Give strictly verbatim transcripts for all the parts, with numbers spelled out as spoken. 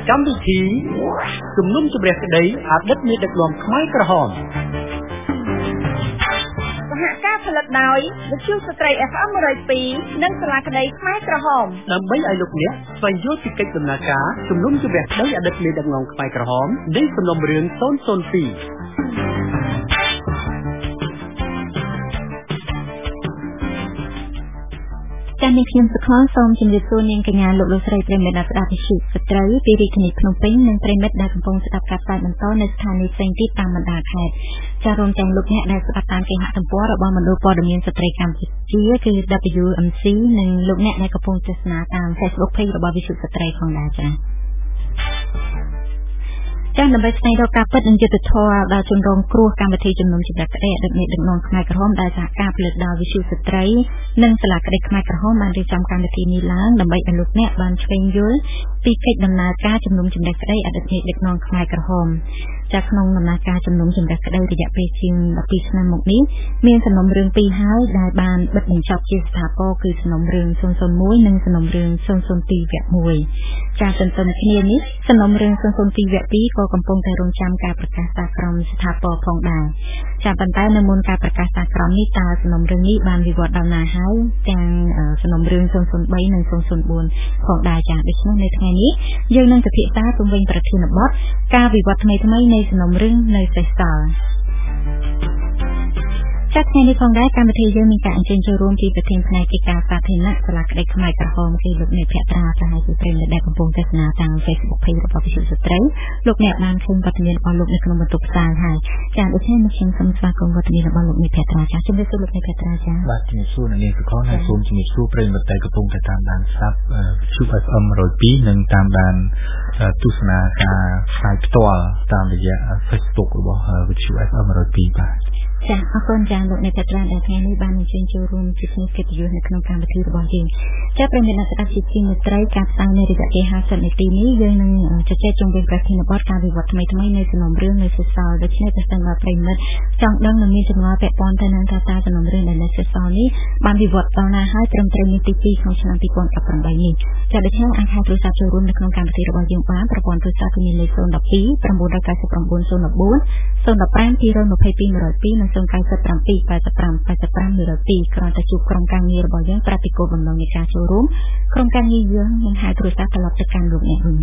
កម្មវិធីជំនុំជម្រះក្តីអតីតមេដឹកនាំខ្មែរក្រហមសហការផលិតដោយវិទ្យុស្ត្រី เอฟ เอ็ม one oh twoនិងសាលាក្តីខ្មែរក្រហមដើម្បីឲ្យលោកអ្នកស្វែងយល់ពីកិច្ចដំណើរការជំនុំជម្រះក្តីអតីតមេដឹកនាំខ្មែរក្រហមនៃសំណុំរឿងศูนย์ ศูนย์ two ចា៎នេះខ្ញុំសុខលសូមជម្រាបសួរនាងកញ្ញាលោកលោកស្រីប្រិមិត្តអ្នកស្ដាប់វិទ្យុស្ត្រីពីរាជធានីភ្នំពេញនិងប្រិមិត្តដែលកំពុងស្ដាប់ការផ្សាយបន្តនៅស្ថានីយ៍ផ្សេងទៀតតាមបណ្ដាខេត្តចា៎រួមទាំងលោកអ្នកដែលស្ដាប់តាមគេហទំព័ររបស់មណ្ឌលព័ត៌មានស្ត្រីកម្ពុជាគឺ ดับเบิลยู เอ็ม ซี និងលោកអ្នកដែលកំពុងទស្សនាតាម Facebook Page របស់វិទ្យុស្ត្រីផងដែរចា៎ចា៎ដើម្បីស្វែងរកការពិតនិងយុត្តិធម៌ដល់ជនរងគ្រោះកម្មវិធីជំនុំជម្រះក្តីអតីតមេដឹកនាំខ្មែរក្រហមដែលសហការផលិតដោយវិទ្យុស្ត្រីនិងសាលាក្តីខ្មែរក្រហមបានរៀបចំកម្មវិធីនេះឡើងដើម្បីឲ្យលោកអ្នកបានឆ្វេងយល់ពីកិច្ចដំណើរការជំនុំជម្រះក្តីអតីតមេដឹកនាំខ្មែរក្រហមចា៎ក្នុងដំណើរការជំនុំជម្រះក្តីរយៈពេលជាងtwelveឆ្នាំមកនេះមានសំណុំរឿងពីរហើយដែលបានបិទបញ្ចប់ជាស្ថាពរគឺសំណុំរឿងศูนย์ ศูนย์ oneនិងសំណុំរឿងศูนย์ ศูนย์ twoវគ្គoneចា៎ទន្ទឹមគ្នានេះសំណុំរឿងศูนย์ ศูนย์ twoវគ្គtwoក៏កំពុងតែរងចាំការប្រកាសសាក្រមស្ថាពរផងដែរចា៎ប៉ុន្តែនៅមុនការប្រកាសសាក្រមនេះតើសំណុំរឿងនេះបានវិវត្តដល់ណាហើយទាំងសំណុំរឿងศูนย์ ศูนย์ threeនិងศูนย์ ศูนย์ fourផងដែរចា៎ដូច្នេះនៅថ្ងៃនេះយើងនឹងពិភាក្សាជុំវិញប្រធានបទការវិវត្តថ្មីៗនៃសំណុំរឿងនៅសេសសល់ចាត់ថ្ងៃនេះផងដែរកម្មវិធីយើងមានការអញ្ជើញចូលរួមពីប្រធានផ្នែកកិច្ចការសាធារណៈសាលាក្តីខ្មែរក្រហមគឺលោកអ្នកភក្ត្រាចាហើយគឺប្រិយមិត្តដែលកំពុងទស្សនាតាម Facebook Page របស់វិទ្យុស្ត្រីលោកអ្នកបានឃើញវត្តមានរបស់លោកនៅក្នុងបន្ទប់ផ្សាយហើយចាដូច្នេះខ្ញុំសូមស្វាគមន៍វត្តមានរបស់លោកអ្នកភក្ត្រាចាជំរាបសួរលោកអ្នកភក្ត្រាចាបាទជំរាបសួរអ្នកនាងសុខនហើយសូមជំរាបសួរប្រិយមិត្តដែលកំពុងតែតាមដានស្ដាប់វិទ្យុ เอฟ เอ็ม one oh twoនិងតាមដានទស្សនាការផ្សាយផ្ទាល់តាមរយៈ Facebook របស់វិទ្យុ เอฟ เอ็ม one oh twoបាទចាអរគុណចាលោកអ្នកភក្ត្រាដែលថ្ងៃនេះបានអញ្ជើញចូលរួមជាភ្នាក់កិត្តិយសនៅក្នុងកម្មវិធីរបស់យើងចាប្រិយមិត្តអ្នកស្ដាប់ជាទីមេត្រីការផ្សាយនៅរយៈពេលfiftyនាទីនេះយើងនឹងជជែកជុំវិញប្រធានបទការវិវត្តថ្មីថ្មីនៃសំណុំរឿងនៅសេសសល់ដូច្នេះប្រសិនបើប្រិយមិត្តចង់ដឹងនិងមានចម្ងល់ពាក់ព័ន្ធទៅនឹងការតាសំណុំរឿងដែលនៅសេសសល់នេះបានវិវត្តដល់ណាហើយត្រឹមត្រូវនេះទីtwoក្នុងឆ្នាំtwenty eighteenនេះចាដូច្នេះអាចហៅទូរស័ព្ទចូលរួមនៅក្នុងកម្មវិធីរបស់យើងបានប្រព័ន្ធទូរស័ព្ទគឺមានលេខzero one two nine nine nine nine zero one four zero one five two two twoនិងzero nine seven eight five five eight five one zero twoគ្រាន់តែជួបក្រុមការងាររបស់យើងប្រាប់ពីគោលបំណងនៃការចូលរួមក្រុមការងារយើងនឹងហៅទូរស័ព្ទត្រឡប់ទៅកាន់លោកអ្នកវិញ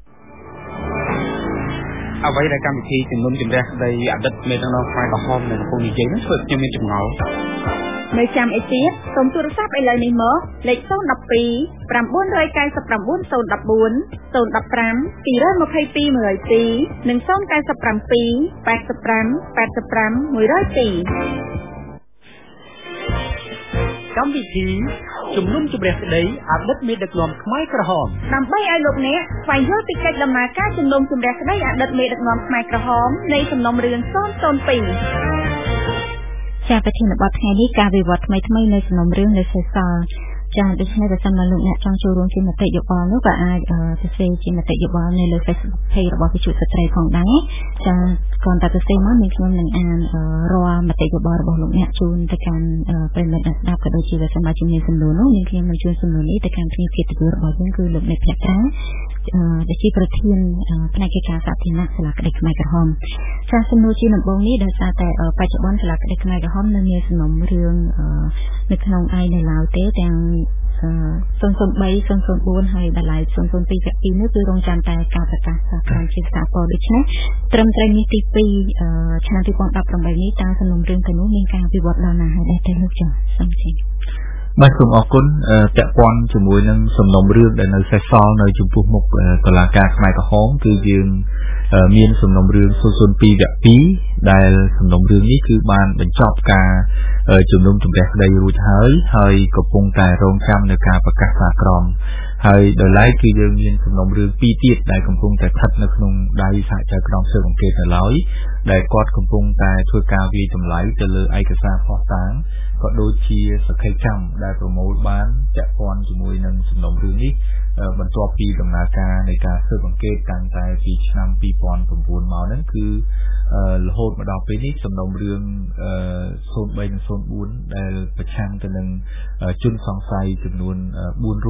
អ្វីដែលកម្មវិធីជំនុំជម្រះក្តីអតីតមេដឹកនាំខ្មែរក្រហមនៅកំពង់និយាយនោះធ្វើខ្ញុំមានចម្ងល់នៅចាំអីទៀតសូមទូរស័ព្ទឥឡូវនេះមកលេខzero one two nine nine nine nine zero one four zero one five two two twoនិងzero nine seven eight five five eight five one zero two កម្មវិធីជំនុំជម្រះក្តីអតីតមេដឹកនាំខ្មែរក្រហមដើម្បីឲ្យលោកអ្នកស្វែងយល់ពីកិច្ចដំណើរការជំនុំជម្រះក្តីអតីតមេដឹកនាំខ្មែរក្រហមនៃសំណុំរឿងศูนย์ ศูนย์ two ចាប្រធានបទថ្ងៃនេះការវិវត្តថ្មីថ្មីនៃសំណុំរឿងនៅសេសសល់ចាដូច្នេះបើសិនមកលោកអ្នកចង់ចូលរួមជាមតិយោបល់នោះក៏អាចសរសេរជាមតិយោបល់នៅលើ Facebook Page របស់វិទ្យុស្ត្រីផងដែរចាគ្រាន់តែសរសេរមកមានខ្ញុំនឹងអានរាល់មតិយោបល់របស់លោកអ្នកជូនទៅកាន់ប្រិយមិត្តអ្នកស្ដាប់ក៏ដូចជាបើសិនមកជំនាញសំណួរនោះមានខ្ញុំនឹងជូនសំណួរនេះទៅកាន់ភ្នាក់ងារកិត្តិយសរបស់យើងគឺលោកអ្នកភក្ត្រាដែលជាប្រធានផ្នែកកិច្ចការសាធារណៈសាលាក្តីខ្មែរក្រហមចាសំណួរជាដំបូងនេះដោយសារតែបច្ចុប្បន្នសាលាក្តីខ្មែរក្រហមនៅមានសំណុំរឿងនៅក្នុងឯនៅឡើយទេទាំងzero zero three zero zero fourហើយដល់ឡែកzero zero twoវគ្គtwoនេះគឺរងចាំតែការប្រកាសសាក្រមជាស្ថាពរដូច្នេះត្រឹមត្រូវនេះទីtwoឆ្នាំtwenty eighteenនេះតើសំណុំរឿងទៅនោះមានការវិវត្តដល់ណាហើយដែរទៅលោកចាសូមជម្រាបបាទសូមអរគុណពាក់ព័ន្ធជាមួយនឹងសំណុំរឿងដែលនៅសេសសល់នៅចំពោះមុខតុលាការខ្មែរក្រហមគឺយើងមានសំណុំរឿងzero zero twoវគ្គtwoដែលសំណុំរឿងនេះគឺបានបញ្ចប់ការជំនុំជម្រះក្តីរួចហើយហើយកំពុងតែរងចាំនៅការប្រកាសសាក្រមហើយដល់ឡែកគឺយើងមានសំណុំរឿងពីរទៀតដែលកំពុងតែស្ថិតនៅក្នុងដៃសហជីវកម្មស៊ើបអង្កេតនៅឡើយដែលគាត់កំពុងតែធ្វើការវិយតម្លៃទៅលើឯកសារភស្តុតាងក៏ដូចជាសក្ខីកម្មដែលប្រមូលបានពាក់ព័ន្ធជាមួយនឹងសំណុំរឿងនេះបន្ទាប់ពីដំណើរការនៃការស៊ើបអង្កេតតាំងតែពីឆ្នាំtwo thousand nineមកហ្នឹងគឺរហូតមកដល់ពេលនេះសំណុំរឿងzero threeនិងzero fourដែលប្រឆាំងទៅនឹងជនសង្ស័យចំនួនfourរូប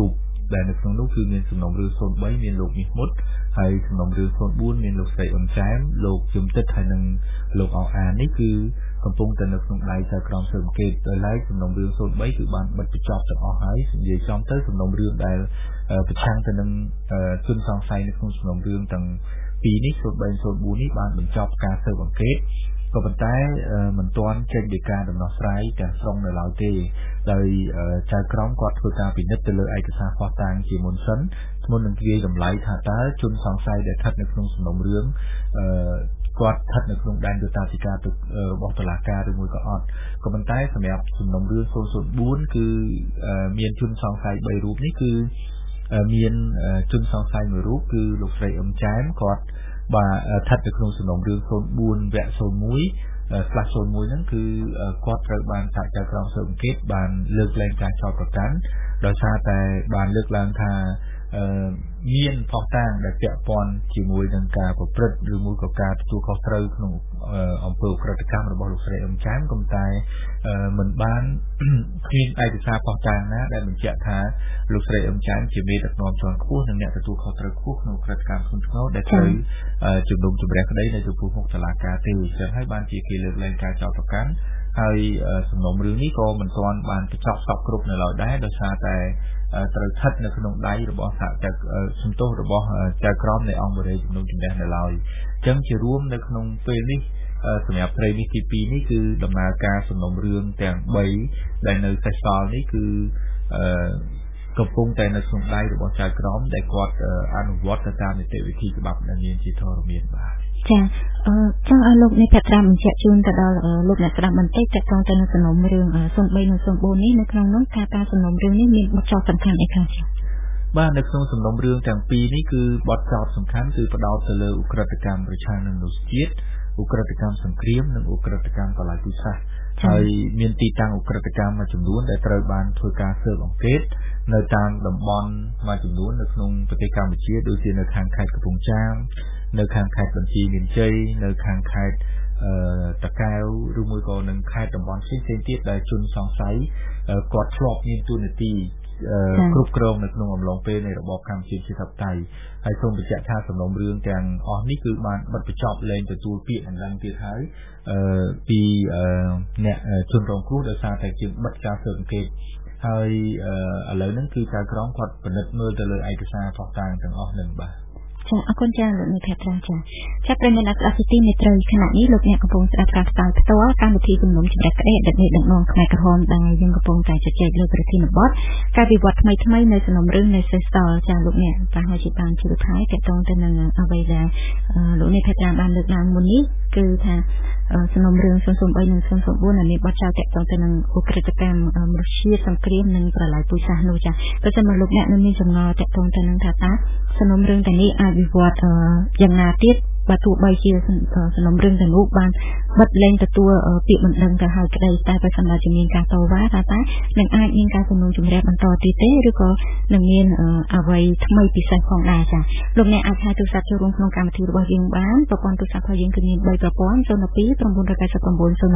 ដែលនៅក្នុងនោះគឺមានសំណុំរឿងศูนย์បីមានលោកមាសមុតហើយសំណុំរឿងศูนย์បួនមានលោកស្រីអ៊ុនចាមលោកជំតិតហើយនិងលោកអោអាននេះគឺកំពុងតែនៅក្នុងដៃចៅក្រមស៊ើបអង្កេតដោយឡែកសំណុំរឿងศูนย์បីគឺបានបិទបញ្ចប់ទាំងអស់ហើយនិយាយចំទៅសំណុំរឿងដែលប្រឆាំងទៅនឹងជនសង្ស័យនៅក្នុងសំណុំរឿងទាំងពីរនេះศูนย์បីศูนย์បួននេះបានបញ្ចប់ការស៊ើបអង្កេតក៏ប៉ុន្តែមិនទាន់ចេញពីការដំណោះស្រាយទាំងស្រុងនៅឡើយទេដោយចៅក្រមគាត់ធ្វើការពិនិត្យទៅលើឯកសារភស្តុតាងជាមុនសិនមុននឹងនិយាយតម្លៃថាតើជនសង្ស័យដែលស្ថិតនៅក្នុងសំណុំរឿងគាត់ស្ថិតនៅក្នុងដែនយុត្តាធិការរបស់តុលាការឬមួយក៏អត់ក៏ប៉ុន្តែសម្រាប់សំណុំរឿងศูนย์ศูนย์បួនគឺមានជនសង្ស័យបីរូបនេះគឺមានជនសង្ស័យមួយរូបគឺលោកស្រីអ៊ុំចាមគាត់បាទស្ថិតនៅក្នុងសំណុំរឿងศูนย์បួនវគ្គศูนย์មួយ slash ศูนย์មួយហ្នឹងគឺគាត់ត្រូវបានតាក់ចៅក្រមស៊ើបអង្កេតបានលើកលែងការចោទប្រកាន់ដោយសារតែបានលើកឡើងថាមានផុសតាងដែលពាក់ព័ន្ធជាមួយនឹងការប្រព្រឹត្តឬមួយក៏ការទទួលខុសត្រូវក្នុងអំពើក្រិតកម្មរបស់លោកស្រីអ៊ុំចាមក៏តែមិនបានគ្មានឯកសារផុសតាងណាដែលបញ្ជាក់ថាលោកស្រីអ៊ុំចាមជាមេដឹកនាំជាន់ខ្ពស់និងអ្នកទទួលខុសត្រូវខ្ពស់ក្នុងក្រិតកម្មធ្ងន់ធ្ងរដែលត្រូវជំនុំជម្រះក្តីនៅចំពោះមុខតុលាការទេចឹងហើយបានជាគេលើកលែងការចោទប្រកាន់ហើយសំណុំរឿងនេះក៏មិនទាន់បានបញ្ចប់សពគ្រប់នៅឡើយដែរដោយសារតែត្រូវស្ថិតនៅក្នុងដៃរបស់សហចៅសន្ទុះរបស់ចៅក្រមនៃអង្គបរិយាជំនុំជម្រះនៅឡើយអញ្ចឹងជារួមនៅក្នុងពេលនេះសម្រាប់ត្រីនេះទីពីរនេះគឺដំណើរការសំណុំរឿងទាំងបីដែលនៅសេសសល់នេះគឺកំពុងតែនៅក្នុងដៃរបស់ចៅក្រមដែលគាត់អនុវត្តទៅតាមនីតិវិធីច្បាប់ដែលមានជាធរមានបាទចាអឺចង់ឲ្យលោកនេះភត្រាបញ្ជាក់ជូនទៅដល់លោកអ្នកស្ដាប់បន្តិចតកតងទៅនឹងសំណុំរឿងศูนย์បីនិងศูนย์បួននេះនៅក្នុងនោះការការសំណុំរឿងនេះមានបទចោទសំខាន់អីខ្លះចាបាទនៅក្នុងសំណុំរឿងទាំងពីរនេះគឺបទចោទសំខាន់គឺផ្ដោតទៅលើឧក្រិដ្ឋកម្មប្រឆាំងនឹងមនុស្សជាតិឧក្រិដ្ឋកម្មសង្គ្រាមនិងឧក្រិដ្ឋកម្មកល័យពូជសាសន៍ហើយមានទីតាំងឧក្រិដ្ឋកម្មមួយចំនួនដែលត្រូវបានធ្វើការស៊ើបអង្កេតនៅតាមតំបន់មួយចំនួននៅក្នុងប្រទេសកម្ពុជាដូចជានៅខាងខេត្តកំពង់ចាមនៅខាងខេត្តបន្ទាយមានជ័យនៅខាងខេត្តតាកែវឬមួយក៏នៅខេត្តតំបន់ផ្សេងៗទៀតដែលជនសង្ស័យគាត់ធ្លាប់មានទួនាទីគ្រប់គ្រងនៅក្នុងអំឡុងពេលនៃរបបកម្ពុជាប្រជាធិបតេយ្យហើយសូមបញ្ជាក់ថាសំណុំរឿងទាំងអស់នេះគឺបានបិទបញ្ចប់លែងទទួលពាក្យអណ្ដឹងទៀតហើយពីអ្នកជនរងគ្រោះដោយសារតែជាងបិទការស៊ើបអង្កេតហើយឥឡូវហ្នឹងគឺចៅក្រមគាត់ពិនិត្យមើលទៅលើឯកសារផុសតាងទាំងអស់ហ្នឹងបាទចាអរគុណចាលោកអ្នកប្រាចាចាប់ប្រិយមិត្តអ្នកស្ដាប់ទីមេត្រីខណៈនេះលោកអ្នកកំពុងស្ដាប់ការផ្សាយផ្ទាល់កម្មវិធីជំនុំជម្រះក្តីដឹកនាំដឹកនាំខ្មែរក្រហមដែលយើងកំពុងតែជជែកលើប្រធានបទការវិវត្តថ្មីថ្មីនៅសំណុំរឿងនៃសេសសល់ចាលោកអ្នកប្រហែលជាបានជ្រាបហើយតកតងទៅនឹងអ្វីដែលលោកអ្នកប្រាបានលើកឡើងមុននេះគឺថាសំណុំរឿងศูนย์បីនិងศูนย์បួនដែលមានបទចោទតកតងទៅនឹងឧក្រិដ្ឋកម្មមនុស្សជាតិសង្គ្រាមនិងប្រល័យពូជសាសន៍នោះចាប្រសិនបើលោកអ្នកនៅមានចំណងតកតងទៅនឹងថាតើសំណុំរឿងទាំងនេះអាចវិវត្តយ៉ាងណាទៀតបើទោះបីជាសំណុំរឿងទាំងនោះបានបិទលែងទទួលពាក្យបណ្ដឹងទៅហើយក្តីតែបើសិនបើជាមានការតវ៉ាថាតើនឹងអាចមានការជំនុំជម្រះបន្តទៀតទេឬក៏នឹងមានអ្វីថ្មីពិសេសផងដែរចាលោកអ្នកអាចហៅទូរស័ព្ទចូលរួមក្នុងកម្មវិធីរបស់យើងបានប្រព័ន្ធទូរស័ព្ទរបស់យើងគឺមានបីប្រព័ន្ធศูนย์ ពីរ 999 014 015 222 102 និងศูนย์ 972 102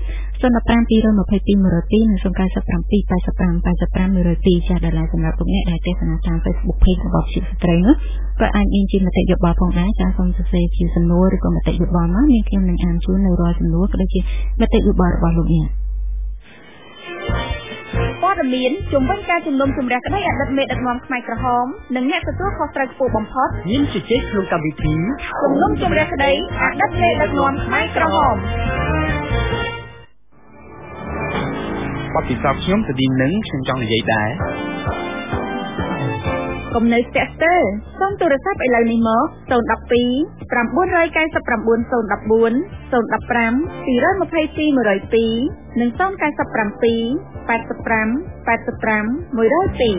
85 102ចាដែលសម្រាប់លោកអ្នកដែលទេសនាតាម Facebook Page របស់ជាស្ត្រីនោះក៏អាចមានជាមតិយោបល់ផងដែរចាសូមសរសេរជាសំណួរឬក៏មតិយោបល់មកមានខ្ញុំនឹងអានជូននៅរាល់សំណួរក៏ដូចជាមតិយោបល់របស់លោកអ្នកព័ត៌មានជំវិញការជំនុំជម្រះក្តីអតីតមេដឹកនាំខ្មែរក្រហមនិងអ្នកទទួលខុសត្រូវខ្ពស់បំផុតមានជជែកក្នុងកម្មវិធីជំនុំជម្រះក្តីអតីតមេដឹកនាំខ្មែរក្រហមបទពិសោធន៍ខ្ញុំទៅទីនឹងខ្ញុំចង់និយាយដែរកុំនៅស្ទាក់ស្ទើរសូមទូរស័ព្ទឥឡូវនេះមកศูนย์ một hai 999 014 015 222 102និងศูนย์ 977 85 85 102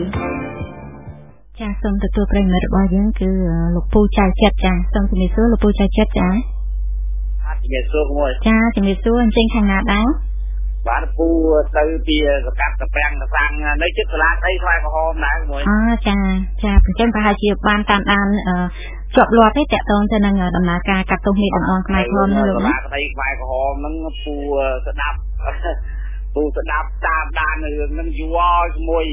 ចាសូមទទួលប្រិយមិត្តរបស់យើងគឺលោកពូចៅចិត្តចាសូមជំរាបសួរលោកពូចៅចិត្តចាជំរាបសួរមួយចាជំរាបសួរអញ្ចឹងខាងណាដែរបាទពូទៅពីសកាត់កពាំងកសាំងនៅជិតសាលាដីខ្វាយក្រហមដែរមួយអូចាចាអញ្ចឹងប្រហែលជាបានតាមដានជាប់លាប់ទេតកតងទៅនឹងដំណើរការកាត់ទោសមេដឹកនាំខ្មែរក្រហមនោះលោកណាសាលាដីខ្វាយក្រហមហ្នឹងពូស្ដាប់ពូស្ដាប់តាមដានរឿងហ្នឹងយូរជាមួយ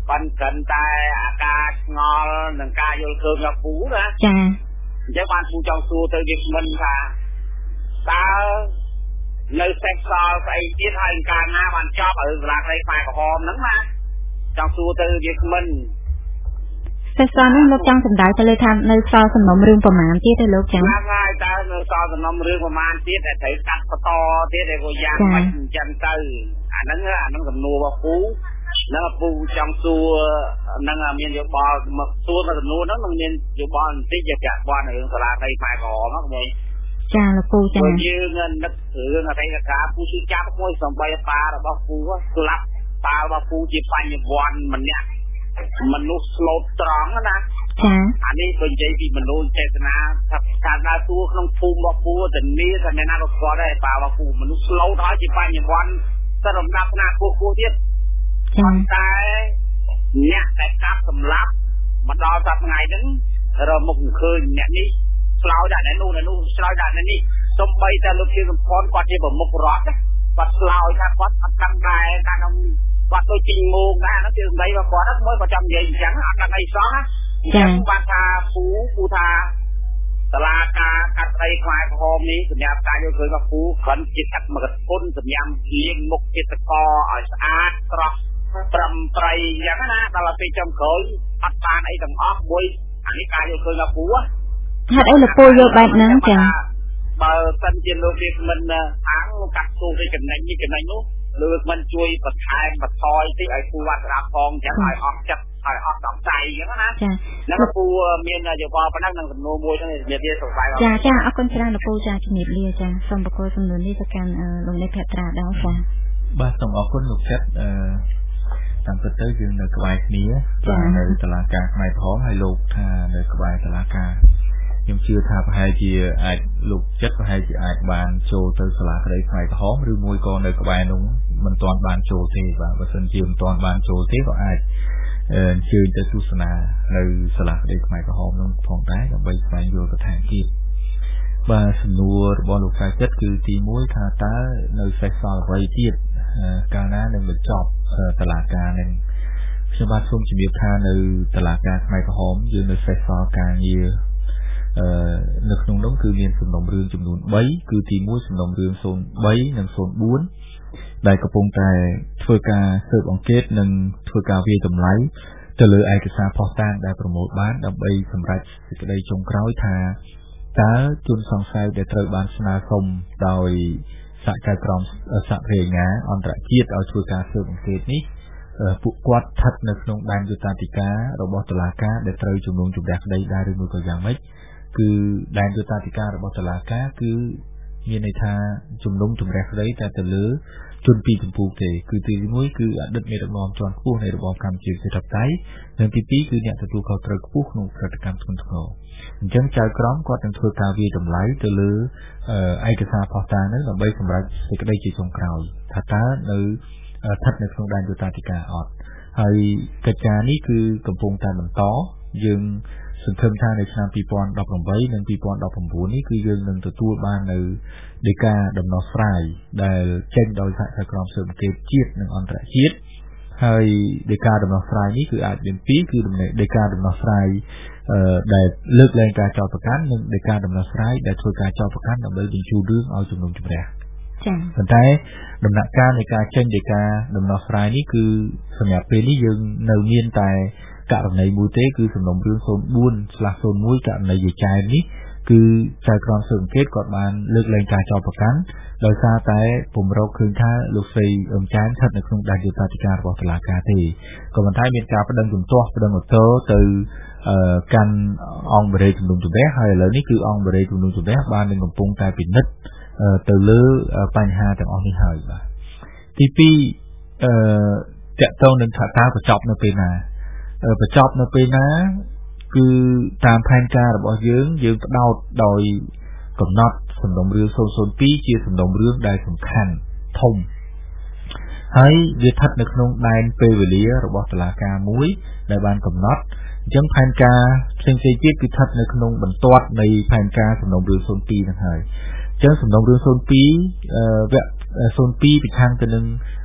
បានកិនតែអាការឆ្ងល់នឹងការយល់ឃើញរបស់ពូណាចាអញ្ចឹងបានពូចង់សួរទៅវាមិនថាតើនៅសេកសល់ស្អីទៀតហើយកាលណាបានចប់ឲ្យសាលាក្តីខ្មែរក្រហមហ្នឹងណាចង់សួរទៅវាមិនសេកសល់ហ្នឹងលោកចង់សម្ដៅទៅលើថានៅសល់សំណុំរឿងប្រមាណទៀតទេលោកចា៎ហើយតើនៅសល់សំណុំរឿងប្រមាណទៀតដែលត្រូវកាត់បន្តទៀតឯងយ៉ាងម៉េចអញ្ចឹងទៅអាហ្នឹងអាហ្នឹងសំណួររបស់ពូនឹងពូចង់សួរនឹងមានយោបល់មកសួរមកសំណួរហ្នឹងនឹងមានយោបល់បន្តិចជាពាក់ព័ន្ធនឹងសាលាក្តីខ្មែរក្រហមហ្នឹងមួយចាលោកពូចាយើងនឹករឿងអតីតកាលពូជួយចាប់មួយសំបីប៉ារបស់ពូស្លាប់ប៉ារបស់ពូជាបញ្ញវន្តម្នាក់មនុស្សស្លូតត្រង់ណាចាអានេះបើនិយាយពីមនុស្សចេតនាថាការដើរតួក្នុងភូមិរបស់ពូធានាថាអ្នកណាក៏ស្គាល់ដែរប៉ារបស់ពូមនុស្សស្លូតហើយជាបញ្ញវន្តតែរំដាប់ណាពោះពោះទៀតចាតែអ្នកដែលកាប់សម្លាប់មកដល់សប្តាហ៍ថ្ងៃហ្នឹងរកមុខឃើញអ្នកនេះឆ្លោយដាក់អ្នកនោះអ្នកនោះឆ្លោយដាក់អ្នកនេះសំបីតែលោកជាសំផនគាត់ជាប្រមុខរដ្ឋគាត់ឆ្លោយថាគាត់អត់ដឹងដែរថាក្នុងគាត់ទៅជីងមោងដែរហ្នឹងជាសម្ដីរបស់គាត់ហ្នឹងមួយគាត់ចាំនិយាយអញ្ចឹងអត់ដឹងអីសោះណាអញ្ចឹងបានថាពូពូថាតឡាការកាត់ស្ដីខ្មែរក្រហមនេះសម្រាប់ការយល់ឃើញរបស់ពូគ្រាន់ជាកាត់មកគុណសម្រាប់លៀងមុខចិត្តកឲ្យស្អាតស្រស់ត្រឹមត្រូវអញ្ចឹងណាដល់ពេលចំក្រោយអត់បានអីទាំងអស់មួយអានេះការយល់ឃើញរបស់ពូហេតុអីលោកពូយល់បែបហ្នឹងចឹងបើសិនជាលោកវាមិនអាំងកាត់ទូទៅចំណេញនេះចំណេញនោះលោកមិនជួយបន្ថែមបន្ថយតិចឲ្យពូវត្តស្ដាប់ផងចឹងឲ្យអស់ចិត្តឲ្យអស់ដំដៃចឹងណាហ្នឹងពូមានយោបល់ប៉ុណ្ណឹងនឹងសំណួរមួយហ្នឹងនិយាយវាសុខស្បាយចាចាអរគុណច្រើនលោកពូចាជំរាបលាចាសូមបកគោសំណួរនេះទៅកាន់លោកអ្នកភក្ត្រាដែរចាបាទសូមអរគុណលោកចិត្តអឺតាមពិតទៅយើងនៅក្បែរគ្នានៅតុលាការខ្មែរក្រហមហើយលោកថានៅក្បែរតុលាការខ្ញុំជឿថាប្រហែលជាអាចលោកចិត្តប្រហែលជាអាចបានចូលទៅសាលាក្តីខ្មែរក្រហមឬមួយក៏នៅក្បែរនោះមិនទាន់បានចូលទេបាទបើសិនជាមិនទាន់បានចូលទេក៏អាចអញ្ជើញទៅទស្សនានៅសាលាក្តីខ្មែរក្រហមនោះផងដែរដើម្បីស្វែងយល់បន្ថែមទៀតបាទសំណួររបស់លោកកាយចិត្តគឺទីមួយថាតើនៅសេសសល់អ្វីទៀតកាលណានឹងបញ្ចប់តុលាការនឹងខ្ញុំបាទសូមជម្រាបថានៅតុលាការខ្មែរក្រហមយើងនៅសេសសល់ការងារអឺនៅក្នុងនោះគឺមានសំណុំរឿងចំនួនបីគឺទីមួយសំណុំរឿងศูนย์បីនិងศูนย์បួនដែលកំពុងតែធ្វើការស៊ើបអង្កេតនិងធ្វើការវិយតម្លៃទៅលើឯកសារភស្តុតាងដែលប្រមូលបានដើម្បីសម្រេចសេចក្តីចុងក្រោយថាតើជនសង្ស័យដែលត្រូវបានស្នើសុំដោយសហការក្រមសហប្រញ្ញា អន្តរជាតិឲ្យធ្វើការស៊ើបអង្កេតនេះពួកគាត់ស្ថិតនៅក្នុងដែនយុត្តិធម៌របស់តុលាការដែលត្រូវជំនុំជម្រះក្តីដែរឬមួយក៏យ៉ាងម៉េចគឺដែនយុត្តិធម៌របស់តុលាការគឺមានន័យថាជំនុំជម្រះក្តីតែទៅលើជនពីរចម្ពោះទេគឺទីមួយគឺអតីតមេដឹកនាំជាន់ខ្ពស់នៃរបបកម្ពុជាប្រជាធិបតេយ្យនិងទីពីរគឺអ្នកទទួលខុសត្រូវខ្ពស់ក្នុងប្រតិកម្មធ្ងន់ធ្ងរអញ្ចឹងចៅក្រមគាត់នឹងធ្វើការវិយតម្លៃទៅលើឯកសារភស្តុតាងនេះដើម្បីសម្រេចសេចក្តីជាចុងក្រោយថាតើនៅស្ថិតនៅក្នុងដែនយុត្តិធម៌អត់ហើយកិច្ចការនេះគឺកំពុងតែបន្តយើងសង្ឃឹមថានៅឆ្នាំពីរពាន់ដប់ប្រាំបីនិងពីរពាន់ដប់ប្រាំបួននេះគឺយើងនឹងទទួលបាននៅដីកាដំណោះស្រាយដែលចេញដោយសហការក្រមស៊ើបអង្កេតជាតិនិងអន្តរជាតិហើយដីកាដំណោះស្រាយនេះគឺអាចមានពីរគឺដីកាដំណោះស្រាយដែលលើកលែងការចោទប្រកាន់និងដីកាដំណោះស្រាយដែលធ្វើការចោទប្រកាន់ដើម្បីបញ្ជូនរឿងឲ្យជំនុំជម្រះចា៎ប៉ុន្តែដំណាក់កាលនៃការចេញដីកាដំណោះស្រាយនេះគឺសម្រាប់ពេលនេះយើងនៅមានតែករណីមួយទេគឺសំណុំរឿងศูนย์បួន/ศูนย์មួយករណីយាយចែមនេះគឺចៅក្រមស៊ើបអង្កេតគាត់បានលើកលែងការចោទប្រកាន់ដោយសារតែពុំរកឃើញថាលោកស្រីអឹមចែមស្ថិតនៅក្នុងដែនយុត្តិធម៌របស់តុលាការទេក៏ប៉ុន្តែមានការប្តឹងជំទាស់ប្តឹងឧទ្ធរណ៍ទៅកាន់អង្គបរិយាជំនុំជម្រះហើយឥឡូវនេះគឺអង្គបរិយាជំនុំជម្រះបាននឹងកំពុងតែពិនិត្យទៅលើបញ្ហាទាំងអស់នេះហើយបាទទីពីរអឺតកតងនឹងថាតើបញ្ចប់នៅពេលណាបញ្ចប់នៅពេលណាគឺតាមផែនការរបស់យើងយើងផ្ដោតដោយកំណត់សំណុំរឿងศูนย์ศูนย์ពីរជាសំណុំរឿងដែលសំខាន់ធំហើយវាស្ថិតនៅក្នុងដែនពេលវេលារបស់តុលាការមួយដែលបានកំណត់អញ្ចឹងផែនការផ្សេងៗទៀតគឺស្ថិតនៅក្នុងបន្ទាត់នៃផែនការសំណុំរឿងศูนย์ពីរហ្នឹងហើយអញ្ចឹងសំណុំរឿងศูนย์ពីរវគ្គศูนย์ពីរប្រឆាំងទៅនឹង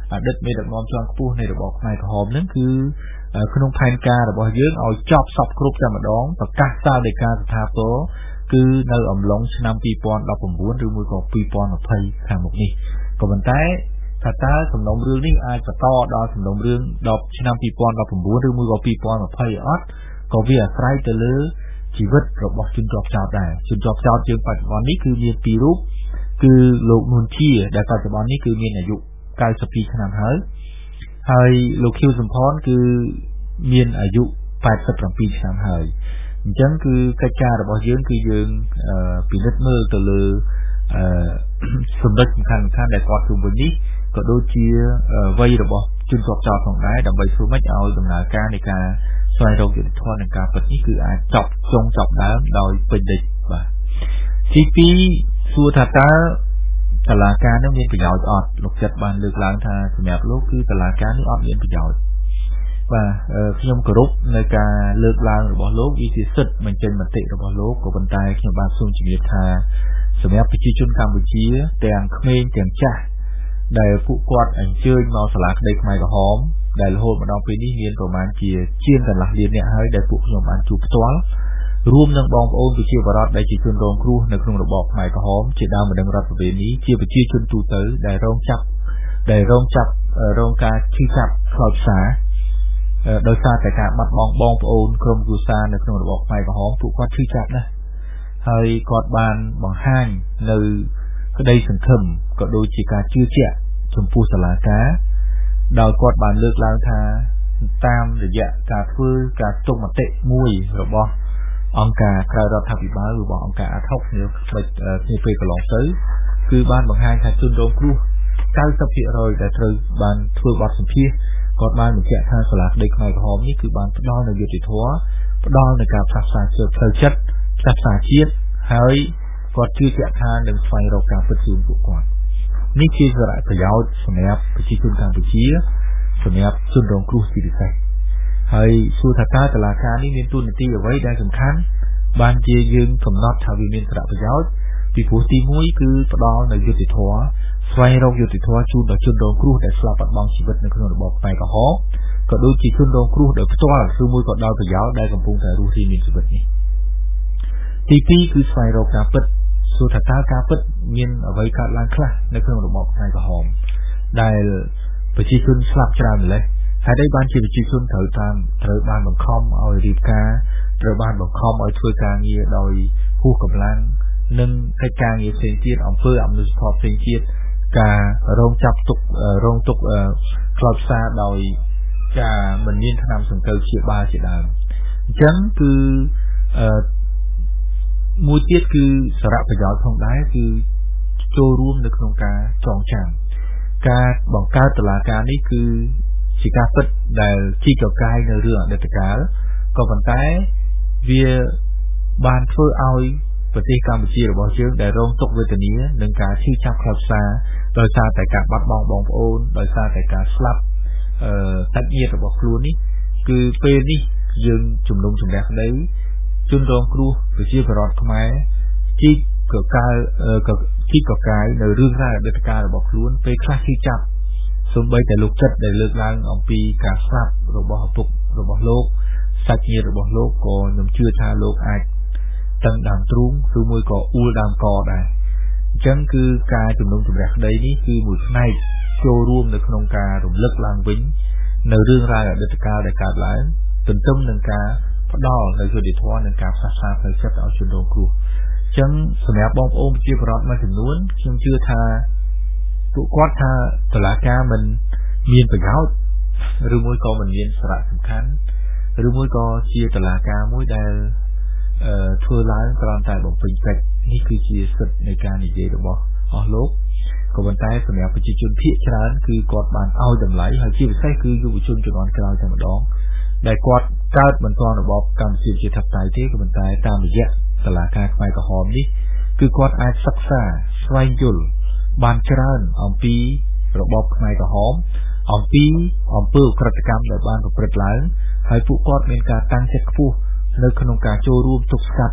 អតីតមេដឹកនាំជាន់ខ្ពស់នៃរបបខ្មែរក្រហមហ្នឹងគឺក្នុងផែនការរបស់យើងឲ្យចប់សពគ្រប់តែម្ដងប្រកាសសាលដីកាស្ថាពរគឺនៅអំឡុងឆ្នាំពីរពាន់ដប់ប្រាំបួនឬមួយក៏ពីរពាន់ยี่สิบខាងមុខនេះក៏ប៉ុន្តែថាតើសំណុំរឿងនេះអាចបន្តដល់សំណុំរឿងដល់ឆ្នាំពីរពាន់ដប់ប្រាំបួនឬមួយក៏ពីរពាន់ยี่สิบអត់ក៏វាអាស្រ័យទៅលើជីវិតរបស់ជនជាប់ចោតដែរជនជាប់ចោតយើងបច្ចុប្បន្ននេះគឺមានពីររូបគឺលោកនួនជាដែលបច្ចុប្បន្ននេះគឺមានអាយុเก้าสิบสองឆ្នាំហើយហើយលោកខៀវសំផនគឺមានអាយុแปดสิบเจ็ดឆ្នាំហើយអញ្ចឹងគឺកិច្ចការរបស់យើងគឺយើងពិនិត្យមើលទៅលើសម្ដេចសំខាន់សំខាន់ដែលគាត់ជុំវិញនេះក៏ដូចជាវ័យរបស់ជនជាប់ចោតផងដែរដើម្បីធ្វើម៉េចឲ្យដំណើរការនៃការស្វែងរកយុត្តិធម៌និងការពិតនេះគឺអាចចប់ចុងចប់ដើមដោយពេញលេញបាទទីពីរសួរថាតើតឡាការនឹងមានប្រយោជន៍អត់លោកចិត្តបានលើកឡើងថាសម្រាប់លោកគឺតឡាការនេះអត់មានប្រយោជន៍បាទខ្ញុំគោរពនៅការលើកឡើងរបស់លោកវាជាសិទ្ធិបញ្ចេញមតិរបស់លោកក៏ប៉ុន្តែខ្ញុំបានសូមជម្រាបថាសម្រាប់ប្រជាជនកម្ពុជាទាំងក្មេងទាំងចាស់ដែលពួកគាត់អញ្ជើញមកសាលាក្តីខ្មែរក្រហមដែលរហូតមកដល់ពេលនេះមានប្រមាណជាជាងកន្លះលានអ្នកហើយដែលពួកខ្ញុំបានជួបផ្ទាល់រួមនឹងបងប្អូនប្រជាពលរដ្ឋដែលជាជនរងគ្រោះនៅក្នុងរបបខ្មែរក្រហមជាដើមម្ដងរដ្ឋបវេណីជាប្រជាជនទូទៅដែលរងចាប់ដែលរងចាប់រងការឈឺចាប់ខ្លោចផ្សាដោយសារតែការបាត់បង់បងប្អូនក្រុមគ្រួសារនៅក្នុងរបបខ្មែរក្រហមពួកគាត់ឈឺចាប់ណាស់ហើយគាត់បានបង្ហាញនៅក្តីសង្ឃឹមក៏ដូចជាការជឿជាក់ចំពោះសាលាការដោយគាត់បានលើកឡើងថាតាមរយៈការធ្វើការទុកមតិមួយរបស់អង្គការក្រៅរដ្ឋាភិបាលរបស់អង្គការអាត់ហុកនេះគ្នាពេលកន្លងទៅគឺបានបង្ហាញថាជនរងគ្រោះเก้าสิบเปอร์เซ็นต์ ដែលត្រូវបានធ្វើបទសម្ភាសន៍គាត់បានបញ្ជាក់ថាសាលាក្តីខ្មែរក្រហមនេះគឺបានផ្ដល់នូវយុត្តិធម៌ផ្ដល់នូវការផ្សះផ្សាជឿផ្លូវចិត្តផ្សះផ្សាជាតិហើយគាត់ជឿជាក់ថានឹងស្វែងរកការពិតជូនពួកគាត់នេះជាសារៈប្រយោជន៍សម្រាប់ប្រជាជនកម្ពុជាសម្រាប់ជនរងគ្រោះជាពិសេសហើយសួរថាតើតុលាការនេះមានតួនាទីអ្វីដែលសំខាន់បានជាយើងកំណត់ថាវាមានសារៈប្រយោជន៍ពីព្រោះទីមួយគឺផ្ដល់នូវយុត្តិធម៌ស្វែងរកយុត្តិធម៌ជូនដល់ជនរងគ្រោះដែលស្លាប់បាត់បង់ជីវិតនៅក្នុងរបបខ្មែរក្រហមក៏ដូចជាជនរងគ្រោះដោយផ្ទាល់ឬមួយក៏ដោយប្រយោលដែលកំពុងតែរស់រានមានជីវិតនេះទីពីរគឺស្វែងរកការពិតសួរថាតើការពិតមានអ្វីកើតឡើងខ្លះនៅក្នុងរបបខ្មែរក្រហមដែលប្រជាជនស្លាប់ច្រើនម្ល៉េះហើយដែលបានជាប្រជាជនត្រូវតាមត្រូវបានបង្ខំឲ្យរៀបការត្រូវបានបង្ខំឲ្យធ្វើការងារដោយហួសកម្លាំងនិងកិច្ចការងារផ្សេងទៀតអំពើអមនុស្សធម៌ផ្សេងទៀតការរងចាប់ទុករងទុកខ្លោចផ្សាដោយការមិនមានថ្នាំសង្កូវព្យាបាលជាដើមអញ្ចឹងគឺអឺមួយទៀតគឺសារៈប្រយោជន៍ផងដែរគឺចូលរួមនៅក្នុងការចងចាំការបង្កើតតុលាការនេះគឺជាការពិតដែលជីកកាយនៅរឿងអតីតកាលក៏ប៉ុន្តែវាបានធ្វើឲ្យប្រទេសកម្ពុជារបស់យើងដែលរងទុក្ខវេទនានឹងការឈឺចាប់ខ្លោចផ្សាដោយសារតែការបាត់បង់បងប្អូនដោយសារតែការស្លាប់អឺសាច់ញាតិរបស់ខ្លួននេះគឺពេលនេះយើងជំនុំជម្រះក្តីជនរងគ្រោះប្រជាពលរដ្ឋខ្មែរជីកកកាយជីកកាយនៅរឿងរ៉ាវអតីតកាលរបស់ខ្លួនពេលខ្លះឈឺចាប់សូម្បីតែលោកចិត្តដែលលើកឡើងអំពីការស្លាប់របស់ឪពុករបស់លោកសាច់ញាតិរបស់លោកក៏ខ្ញុំជឿថាលោកអាចតឹងដើមទ្រូងឬមួយក៏អ៊ូលដើមកដែរអញ្ចឹងគឺការជំនុំជម្រះក្តីនេះគឺមួយផ្នែកចូលរួមនៅក្នុងការរំលឹកឡើងវិញនៅរឿងរ៉ាវអតីតកាលដែលកើតឡើងទន្ទឹមនឹងការផ្ដល់នៅយុត្តិធម៌និងការផ្សះផ្សាផ្លូវចិត្តឲ្យជនរងគ្រោះអញ្ចឹងសម្រាប់បងប្អូនប្រជាពលរដ្ឋមួយចំនួនខ្ញុំជឿថាពួកគាត់ថាតុលាការមិនមានប្រយោជន៍ឬមួយក៏មិនមានសារៈសំខាន់ឬមួយក៏ជាតុលាការមួយដែលអឺធ្វើឡើងគ្រាន់តែបំពេញកិច្ចនេះគឺជាសិទ្ធិនៃការនិយាយរបស់អស់លោកក៏ប៉ុន្តែសម្រាប់ប្រជាជនភាគច្រើនគឺគាត់បានឲ្យតម្លៃហើយជាពិសេសគឺយុវជនជំនាន់ក្រោយតែម្ដងដែលគាត់កើតមិនទាន់របបកម្ពុជាជាធិបតេយ្យទេក៏ប៉ុន្តែតាមរយៈតុលាការខ្មែរក្រហមនេះគឺគាត់អាចសិក្សាស្វែងយល់បានច្រើនអំពីរបបខ្មែរក្រហមអំពីអំពើឧក្រិដ្ឋកម្មដែលបានប្រព្រឹត្តឡើងហើយពួកគាត់មានការតាំងចិត្តខ្ពស់នៅក្នុងការចូលរួមទប់ស្កាត់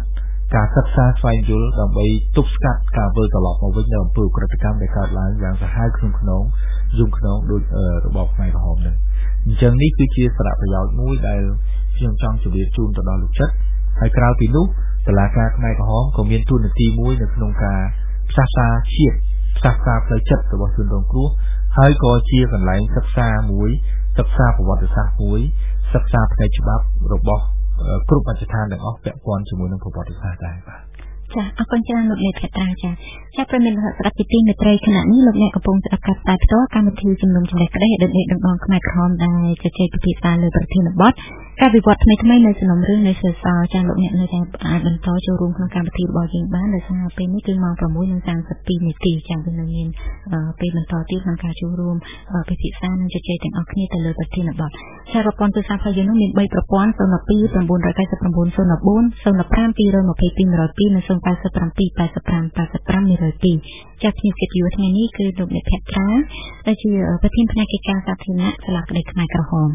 ការសិក្សាស្វែងយល់ដើម្បីទប់ស្កាត់ការវិលត្រឡប់មកវិញនៅអំពើក្រិតកម្មដែលកើតឡើងយ៉ាងសាហាវក្នុងខ្នងយំខ្នងដោយរបបខ្មែរក្រហមនឹងអញ្ចឹងនេះគឺជាសារៈប្រយោជន៍មួយដែលខ្ញុំចង់ជម្រាបជូនទៅដល់លោកចិត្តហើយក្រៅពីនោះតុលាការខ្មែរក្រហមក៏មានតួនាទីមួយនៅក្នុងការផ្សះផ្សាជាតិផ្សះផ្សាផ្លូវចិត្តរបស់ជនរងគ្រោះហើយក៏ជាកន្លែងសិក្សាមួយសិក្សាប្រវត្តិសាស្ត្រមួយសិក្សាផ្នែកច្បាប់របស់គ្រប់មជ្ឈដ្ឋានទាំងអស់ពាក់ព័ន្ធជាមួយនឹងប្រវត្តិសាស្ត្រដែរបាទចាអរគុណច្រើនលោកអ្នកភក្ត្រាចាចាប្រមានស្ដាប់ពីទីមេត្រីខណៈនេះលោកអ្នកកំពុងស្ដាប់ការផ្សាយផ្ទាល់កម្មវិធីជំនុំជម្រះក្តីដឹកនាំដោយខ្មែរក្រហមដែលជជែកពិភាក្សាលើប្រធានបទការវិវត្តថ្មីថ្មីនៅសំណុំរឿងនៃសិស្សចាលោកអ្នកនៅតែអាចបន្តចូលរួមក្នុងកម្មវិធីរបស់យើងបានដោយសារពេលនេះគឺម៉ោង 6:សាមសិបពីរ នាទីចាយើងនឹងមានពេលបន្តទៀតក្នុងការចូលរួមពិភាក្សានិងជជែកទាំងអស់គ្នាទៅលើប្រធានបទចាប្រព័ន្ធទូរស័ព្ទរបស់យើងនោះមាន3ប្រព័ន្ធศูนย์ ពីរ 999 ศูนย์ ห้า ศูนย์ bốn ศูนย์ ห้า ពីរ ยี่สิบ ពីរ ยี่สิบ និង ศูนย์ แปด เจ็ด แปด ห้า แปด ห้า แปด ห้า หนึ่ง ศูนย์ ពីរចាស់នេះគិតយូរថ្ងៃនេះគឺលោកអ្នកភក្ត្រាដែលជាប្រធានផ្នែកកិច្ចការសាធារណៈសាលាក្តីខ្មែរក្រហម